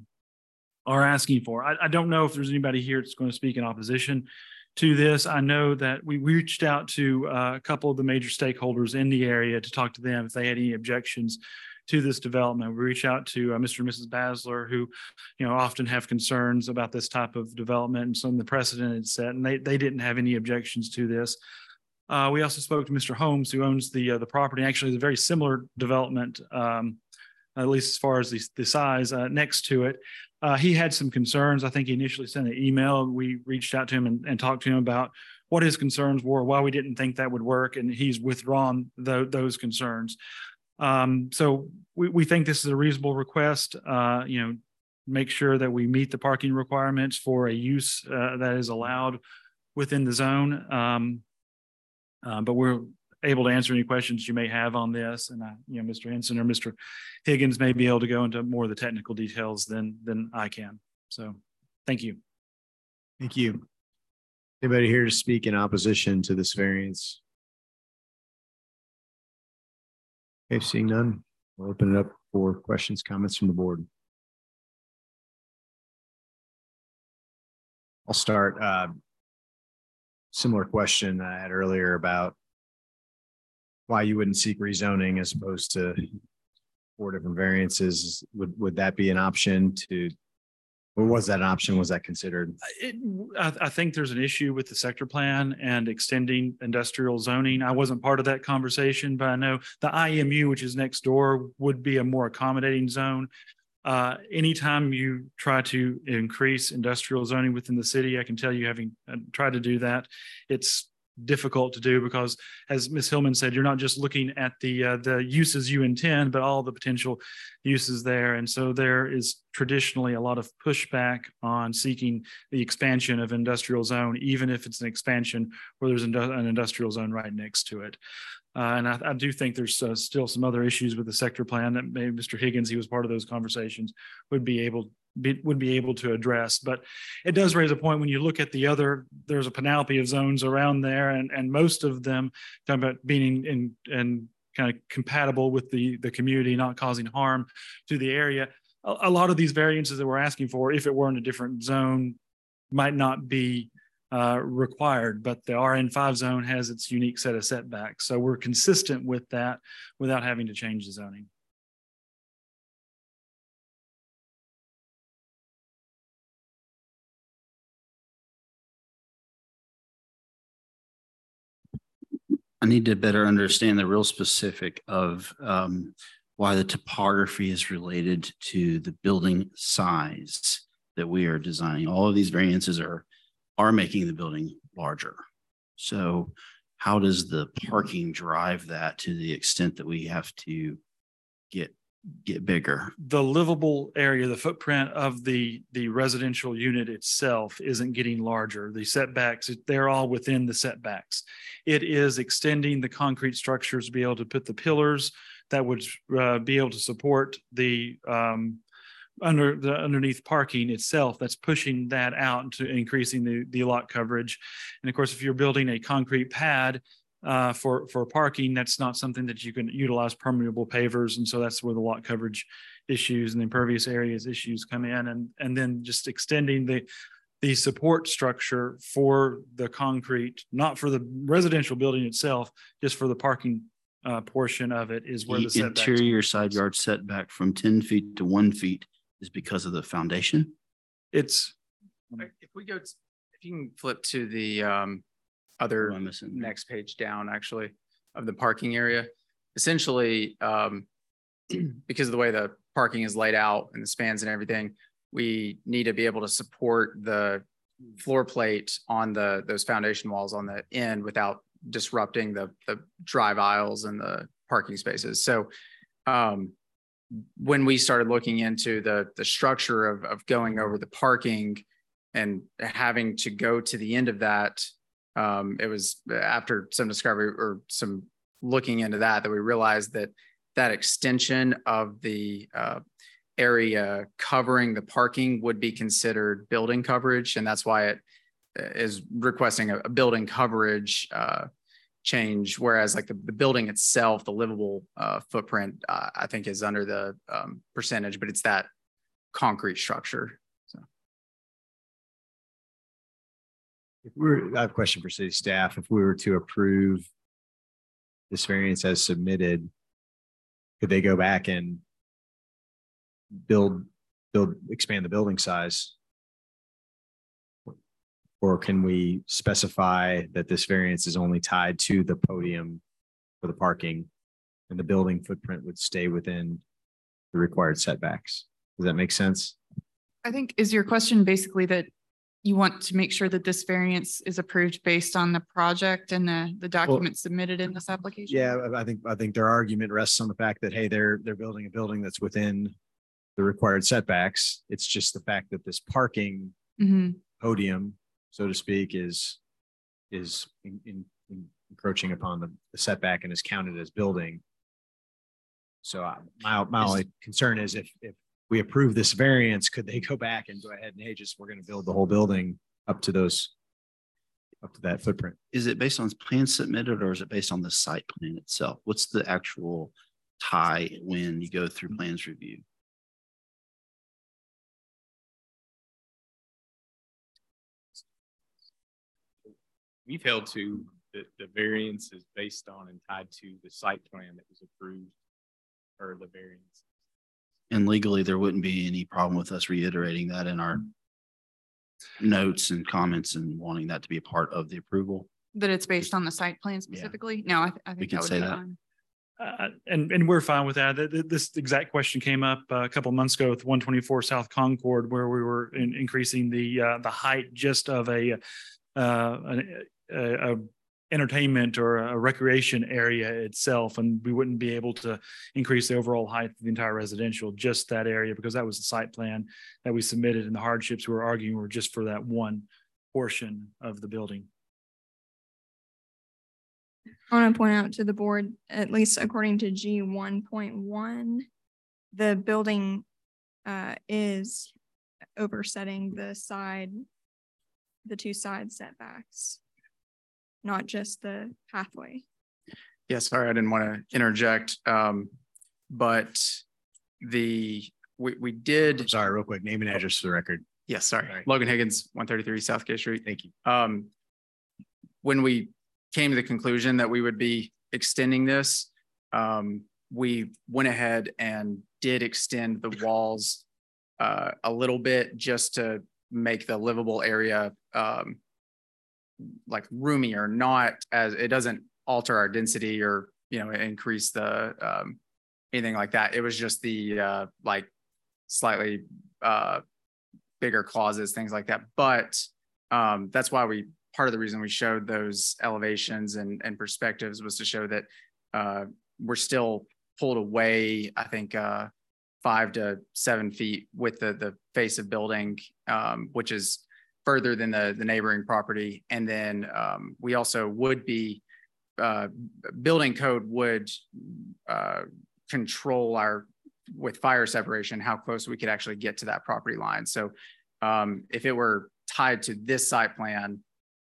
asking for. I don't know if there's anybody here that's going to speak in opposition to this. I know that we reached out to a couple of the major stakeholders in the area to talk to them if they had any objections to this development. We reach out to Mr. and Mrs. Basler, who, often have concerns about this type of development and some of the precedent it's set, and they didn't have any objections to this. We also spoke to Mr. Holmes, who owns the property. Actually, it's a very similar development, at least as far as the size next to it. He had some concerns. I think he initially sent an email. We reached out to him and talked to him about what his concerns were, why we didn't think that would work, and he's withdrawn those concerns. So we think this is a reasonable request. Make sure that we meet the parking requirements for a use that is allowed within the zone. But we're able to answer any questions you may have on this. And Mr. Henson or Mr. Higgins may be able to go into more of the technical details than I can. So thank you. Thank you. Anybody here to speak in opposition to this variance? Okay, seeing none, we'll open it up for questions, comments from the board. I'll start. Similar question I had earlier about why you wouldn't seek rezoning as opposed to 4 different variances. Would that be an option to, or was that an option? Was that considered? I think there's an issue with the sector plan and extending industrial zoning. I wasn't part of that conversation, but I know the IMU, which is next door, would be a more accommodating zone. Anytime you try to increase industrial zoning within the city, I can tell you, having tried to do that, it's difficult to do because, as Ms. Hillman said, you're not just looking at the uses you intend, but all the potential uses there. And so there is traditionally a lot of pushback on seeking the expansion of industrial zone, even if it's an expansion where there's an industrial zone right next to it. And I do think there's still some other issues with the sector plan that maybe Mr. Higgins, he was part of those conversations, would be able to address. But it does raise a point when you look at the other, there's a panoply of zones around there, and most of them talking about being in kind of compatible with the community, not causing harm to the area. A lot of these variances that we're asking for, if it were in a different zone, might not be required, but the RN5 zone has its unique set of setbacks. So we're consistent with that without having to change the zoning. I need to better understand the real specific of why the topography is related to the building size that we are designing. All of these variances are making the building larger. So how does the parking drive that to the extent that we have to get bigger? The livable area, the footprint of the residential unit itself isn't getting larger. The setbacks, they're all within the setbacks. It is extending the concrete structures to be able to put the pillars that would be able to support the underneath parking itself. That's pushing that out to increasing the lot coverage. And of course, if you're building a concrete pad for parking, that's not something that you can utilize permeable pavers. And so that's where the lot coverage issues and the impervious areas issues come in. And then just extending the support structure for the concrete, not for the residential building itself, just for the parking portion of it is where the interior side yard setback from 10 feet to 1 feet is because of the foundation. If we go, if you can flip to the other next page down, actually, of the parking area, essentially, because of the way the parking is laid out and the spans and everything, we need to be able to support the floor plate on those foundation walls on the end without disrupting the drive aisles and the parking spaces. So when we started looking into the structure of going over the parking and having to go to the end of that, it was after some discovery or some looking into that we realized that extension of the area covering the parking would be considered building coverage. And that's why it is requesting a building coverage change, whereas like the building itself, the livable footprint, I think is under the percentage, but it's that concrete structure. So I have a question for city staff. If we were to approve this variance as submitted, could they go back and expand the building size? Or can we specify that this variance is only tied to the podium for the parking and the building footprint would stay within the required setbacks? Does that make sense? I think, is your question basically that you want to make sure that this variance is approved based on the project and the documents submitted in this application? Yeah, I think their argument rests on the fact that, hey, they're building a building that's within the required setbacks. It's just the fact that this parking podium, so to speak, is encroaching upon the setback and is counted as building. So my only concern is if we approve this variance, could they go back and go ahead and, hey, we're going to build the whole building up to that footprint? Is it based on plans submitted or is it based on the site plan itself? What's the actual tie when you go through plans review? We've held to the variance is based on and tied to the site plan that was approved or the variance. And legally, there wouldn't be any problem with us reiterating that in our notes and comments and wanting that to be a part of the approval. That it's based on the site plan specifically? Yeah. No, I think we can say that. And we're fine with that. This exact question came up a couple months ago with 124 South Concord, where we were increasing the height just of a entertainment or a recreation area itself, and we wouldn't be able to increase the overall height of the entire residential, just that area, because that was the site plan that we submitted, and the hardships we were arguing were just for that one portion of the building. I want to point out to the board, at least according to G 1.1, the building is oversetting the two side setbacks, not just the pathway. Yeah, sorry, I didn't want to interject, but we did. Sorry, real quick, name and address for the record. Yes, sorry. Logan Higgins, 133 Southgate Street. Thank you. When we came to the conclusion that we would be extending this, we went ahead and did extend the walls a little bit just to make the livable area like roomier, not as it doesn't alter our density or, increase the anything like that. It was just the like slightly bigger closets, things like that. But that's why part of the reason we showed those elevations and perspectives was to show that we're still pulled away, I think 5 to 7 feet with the face of building, which is further than the neighboring property. And then we also would be, building code would control with fire separation, how close we could actually get to that property line. So if it were tied to this site plan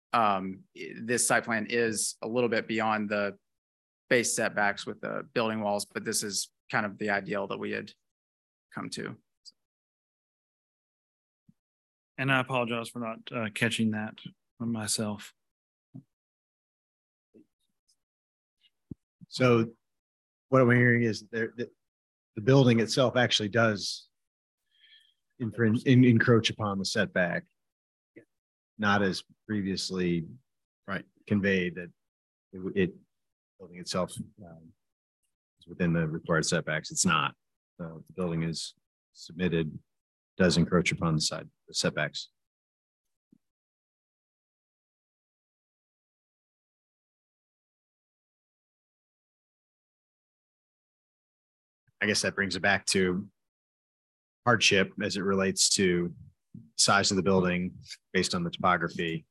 is a little bit beyond the base setbacks with the building walls, but this is kind of the ideal that we had come to. And I apologize for not catching that myself. So what I'm hearing is the building itself actually does encroach upon the setback, not as previously conveyed that building itself is within the required setbacks. It's not. The building is submitted, does encroach upon the setbacks. I guess that brings it back to hardship as it relates to size of the building based on the topography.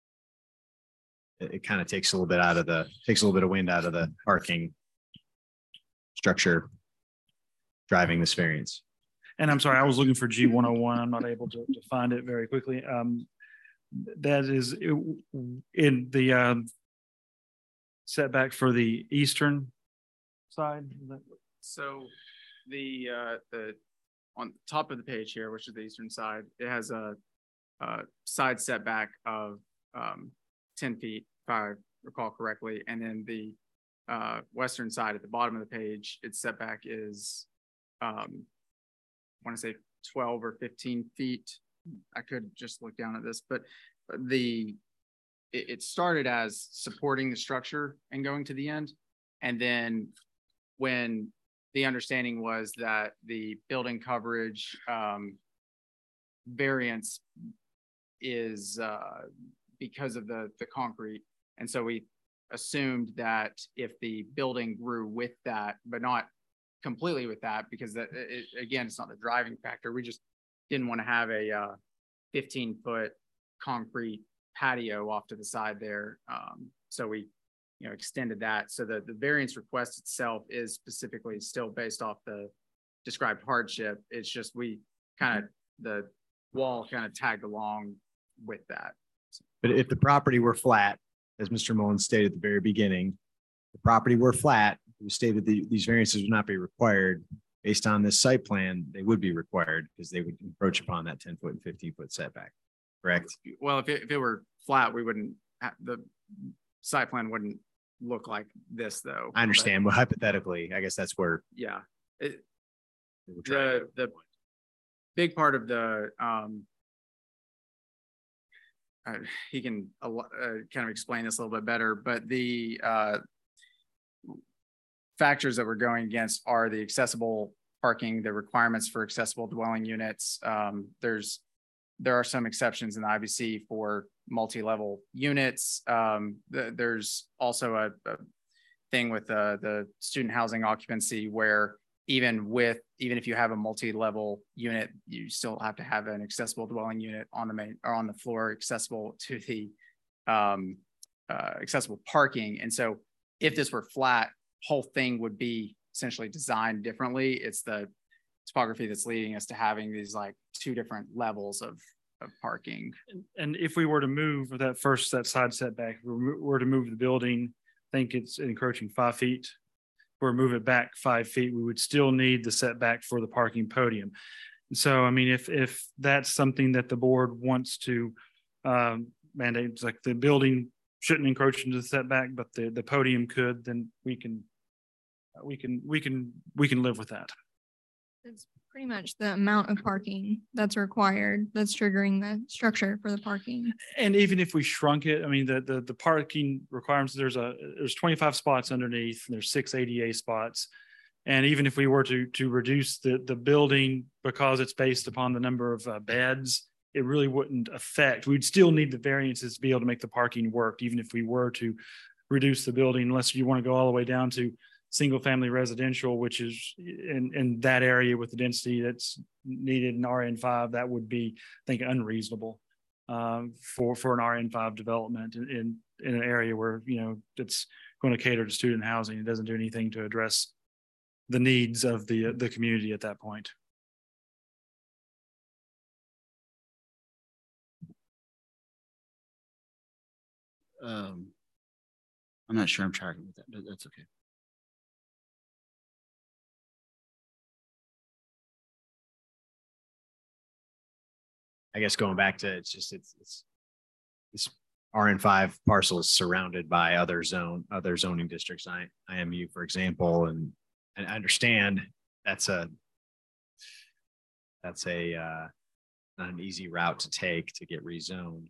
It kind of takes a little bit of wind out of the parking structure driving this variance. And I'm sorry, I was looking for G101. I'm not able to find it very quickly. That is in the setback for the eastern side. So the on top of the page here, which is the eastern side, it has a side setback of 10 feet, if I recall correctly. And then the western side at the bottom of the page, its setback is, I want to say 12 or 15 feet. I could just look down at this, but it started as supporting the structure and going to the end. And then when the understanding was that the building coverage variance is because of the concrete. And so we assumed that if the building grew with that, but not completely with that, because again, it's not the driving factor. We just didn't want to have a 15-foot concrete patio off to the side there. So we, extended that. So the variance request itself is specifically still based off the described hardship. It's just the wall kind of tagged along with that. But if the property were flat, as Mr. Mullins stated at the very beginning, the property were flat, it was stated these variances would not be required. Based on this site plan, they would be required because they would encroach upon that 10-foot and 15-foot setback, correct? Well, if it were flat, we wouldn't the site plan wouldn't look like this though. I understand, but hypothetically, I guess that's where. Yeah. The big part of the, he can kind of explain this a little bit better, but the factors that we're going against are the accessible parking, the requirements for accessible dwelling units. There are some exceptions in the IBC for multi-level units. There's also a thing with the student housing occupancy where even if you have a multi-level unit, you still have to have an accessible dwelling unit on the main or on the floor accessible to the accessible parking. And so if this were flat, whole thing would be essentially designed differently. It's the topography that's leading us to having these like two different levels of parking. And if we were to move that side setback, if we were to move the building, I think it's encroaching 5 feet. If we move it back 5 feet, we would still need the setback for the parking podium. So, I mean, if that's something that the board wants to mandate, it's like the building shouldn't encroach into the setback, but the podium could, then we can live with that. It's pretty much the amount of parking that's required that's triggering the structure for the parking. And even if we shrunk it, I mean, the parking requirements, there's 25 spots underneath, and there's 6 ADA spots. And even if we were to reduce the building because it's based upon the number of beds, it really wouldn't affect. We'd still need the variances to be able to make the parking work, even if we were to reduce the building, unless you want to go all the way down to single family residential, which is in that area with the density that's needed in RN5, that would be, I think, unreasonable for an RN5 development in an area where, it's going to cater to student housing. It doesn't do anything to address the needs of the community at that point. I'm not sure I'm tracking with that, but that's okay. I guess going back to this RN5 parcel is surrounded by other zoning districts, IMU, for example, and I understand that's not an easy route to take to get rezoned.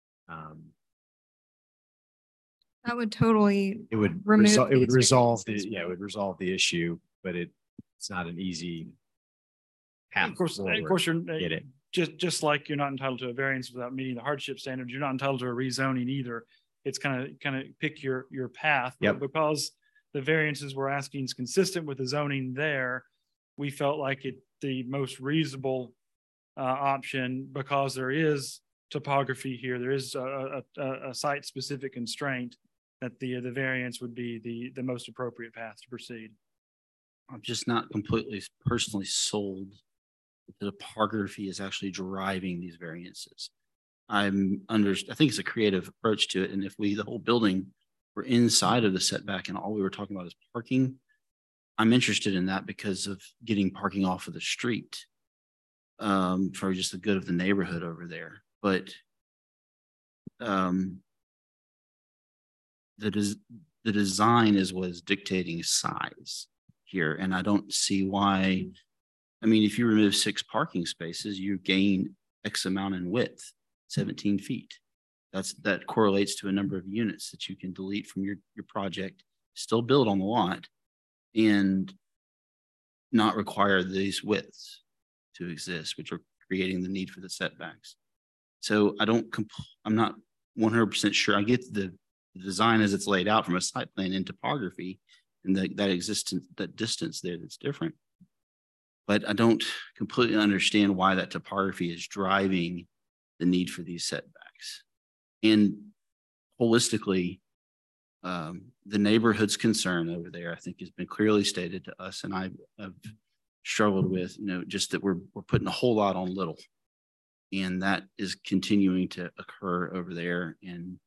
That would totally it would resolve the issue, but it's not an easy path. Of course, you're get it. Just like you're not entitled to a variance without meeting the hardship standards, you're not entitled to a rezoning either. It's kind of pick your path. Yep. But because the variances we're asking is consistent with the zoning there, we felt like the most reasonable option, because there is topography here, there is a site specific constraint, that the variance would be the most appropriate path to proceed. I'm just not completely personally sold that the topography is actually driving these variances. I think it's a creative approach to it. And if the whole building were inside of the setback and all we were talking about is parking, I'm interested in that because of getting parking off of the street for just the good of the neighborhood over there. But the the design is what is dictating size here. And I don't see why, I mean, if you remove 6 parking spaces, you gain X amount in width, 17 feet. That correlates to a number of units that you can delete from your project, still build on the lot, and not require these widths to exist, which are creating the need for the setbacks. So I'm not 100% sure. I get the design as it's laid out from a site plan and topography, and that distance there that's different. But I don't completely understand why that topography is driving the need for these setbacks. And holistically, the neighborhood's concern over there, I think, has been clearly stated to us, and I've struggled with, just that we're putting a whole lot on little, and that is continuing to occur over there. And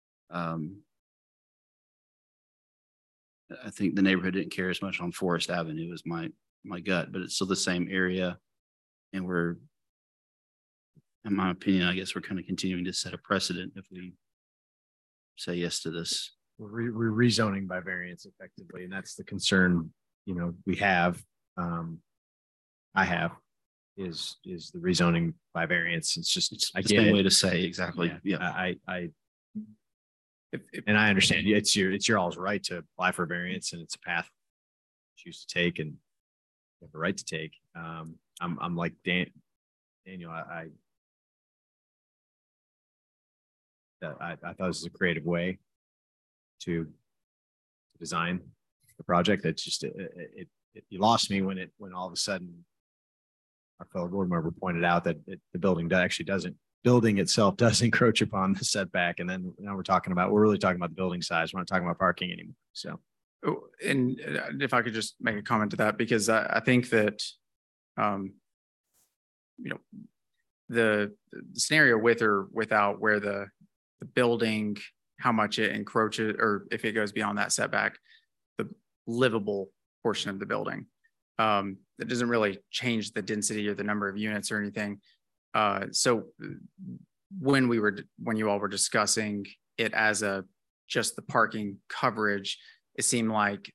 I think the neighborhood didn't care as much on Forest Avenue as my gut, but it's still the same area, and we're, in my opinion, I guess we're kind of continuing to set a precedent if we say yes to this. We're rezoning by variance effectively, and that's the concern, we have, I have, is the rezoning by variance. It's just, I get the it. way to say exactly. Yeah. And I understand it's your all's right to apply for variance, and it's a path you choose to take and you have a right to take. I'm like Daniel, I thought this was a creative way to design the project. That's just you lost me when all of a sudden our fellow board member pointed out that the building building itself does encroach upon the setback. And then now we're really talking about the building size. We're not talking about parking anymore. So, and if I could just make a comment to that, because I think that, the scenario with or without where the building, how much it encroaches, or if it goes beyond that setback, the livable portion of the building, that doesn't really change the density or the number of units or anything. So when you all were discussing it as just the parking coverage, it seemed like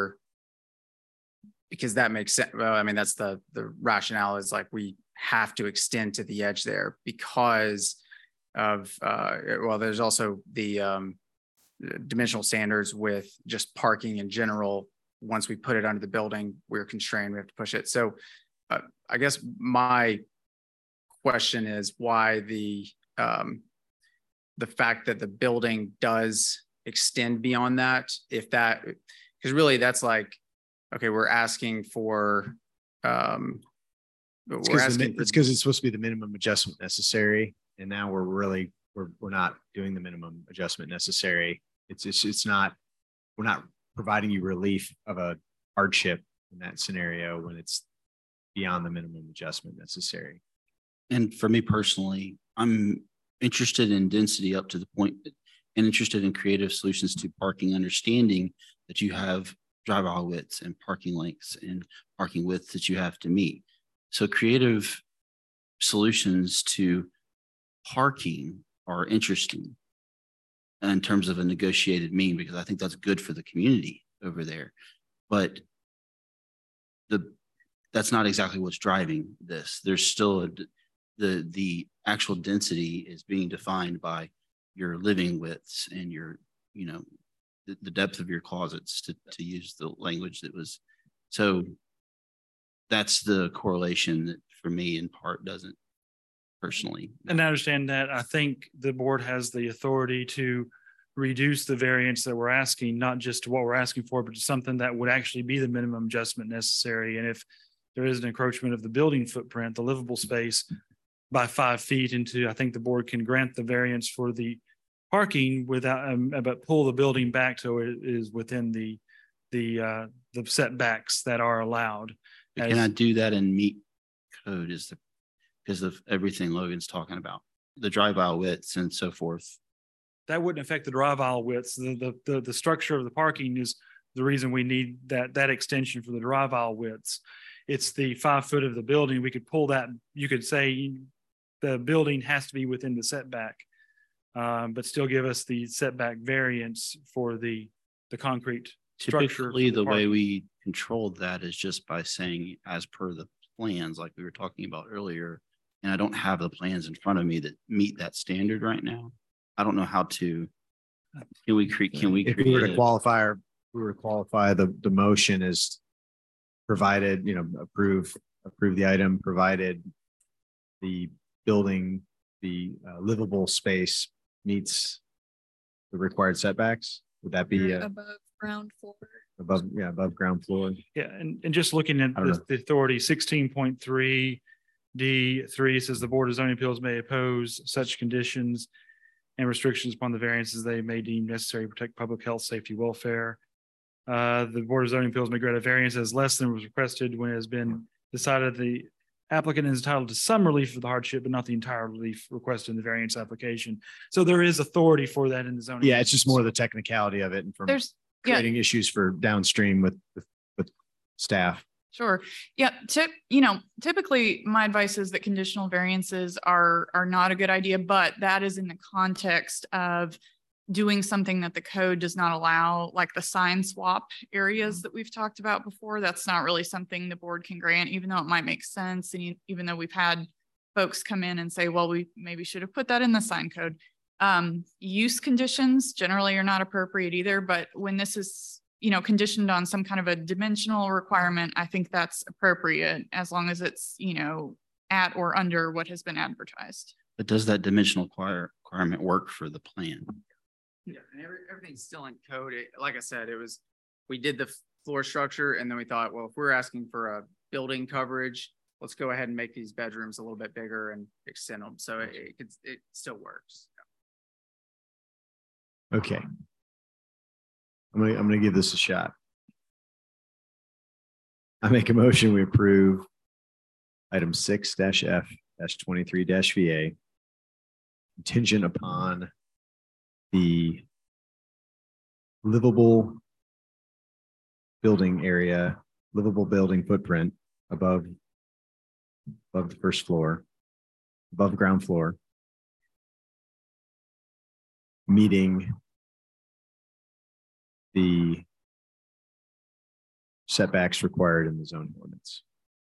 because that makes sense. Well, I mean, that's the rationale, is like we have to extend to the edge there because of, there's also the dimensional standards with just parking in general. Once we put it under the building, we're constrained, we have to push it. So I guess my question is why the fact that the building does extend beyond that, because really that's like, okay, we're asking for, it's because it's supposed to be the minimum adjustment necessary. And now we're not doing the minimum adjustment necessary. We're not providing you relief of a hardship in that scenario when it's beyond the minimum adjustment necessary. And for me personally, I'm interested in density up to the point and interested in creative solutions to parking, understanding that you have drive aisle widths and parking lengths and parking widths that you have to meet. So creative solutions to parking are interesting in terms of a negotiated mean, because I think that's good for the community over there. But that's not exactly what's driving this. There's still the actual density is being defined by your living widths and your, the depth of your closets, to use the language that was. So that's the correlation that for me in part doesn't personally. And I understand that. I think the board has the authority to reduce the variance that we're asking, not just to what we're asking for, but to something that would actually be the minimum adjustment necessary. And if there is an encroachment of the building footprint, the livable space by 5 feet into, I think the board can grant the variance for the parking without, but pull the building back so it is within the setbacks that are allowed. Can I do that and meet code because of everything Logan's talking about, the drive aisle widths and so forth? That wouldn't affect the drive aisle widths. The structure of the parking is the reason we need that extension for the drive aisle widths. It's the 5 foot of the building. We could pull that. You could say the building has to be within the setback, but still give us the setback variance for the the concrete structure. Typically, for the way parking. we controlled that is just by saying as per the plans, like we were talking about earlier. And I don't have the plans in front of me that meet that standard right now. I don't know how to, can we create, If we were to qualify, the motion is provided, approve the item, provided the building, the livable space meets the required setbacks. Would that be Above ground floor. above ground floor? Yeah, and just looking at I don't the authority, 16.3 D3 says the Board of Zoning Appeals may oppose such conditions and restrictions upon the variances they may deem necessary to protect public health, safety, welfare. The Board of Zoning Appeals may grant a variance as less than was requested when it has been decided the applicant is entitled to some relief for the hardship, but not the entire relief requested in the variance application. So there is authority for that in the zoning. Yeah, it's just more the technicality of it and from creating issues for downstream with staff. Sure. Yeah. Typically my advice is that conditional variances are not a good idea, but that is in the context of doing something that the code does not allow, like the sign swap areas that we've talked about before. That's not really something the board can grant, even though it might make sense. And even though we've had folks come in and say, well, we maybe should have put that in the sign code. Use conditions generally are not appropriate either, but when this is, conditioned on some kind of a dimensional requirement, I think that's appropriate as long as it's, at or under what has been advertised. But does that dimensional requirement work for the plan? Yeah, and everything's still in code. Like I said, we did the floor structure and then we thought, well, if we're asking for a building coverage, let's go ahead and make these bedrooms a little bit bigger and extend them. So it still works. Okay. I'm gonna give this a shot. I make a motion, we approve item 6-F-23-VA contingent upon the livable building area, livable building footprint above the first floor, above ground floor, meeting the setbacks required in the zoning ordinance.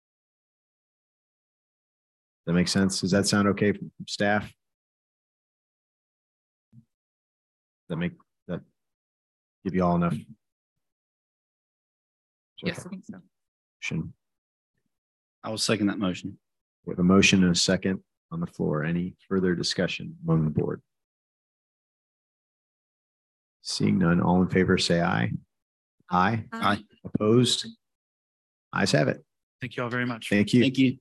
Does that make sense? Does that sound okay from staff? That give you all enough? Yes, I think so. Motion. I will second that motion. We have a motion and a second on the floor. Any further discussion among the board? Seeing none, all in favor, say aye. Aye. Aye. Opposed? Ayes have it. Thank you all very much. Thank you. Thank you.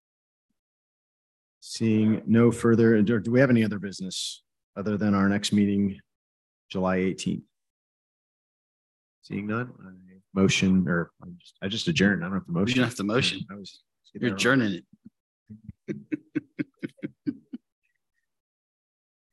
Seeing no further, do we have any other business other than our next meeting, July 18th? Seeing none, motion, or I just adjourned. I don't have the motion. You don't have the motion. You're adjourning it.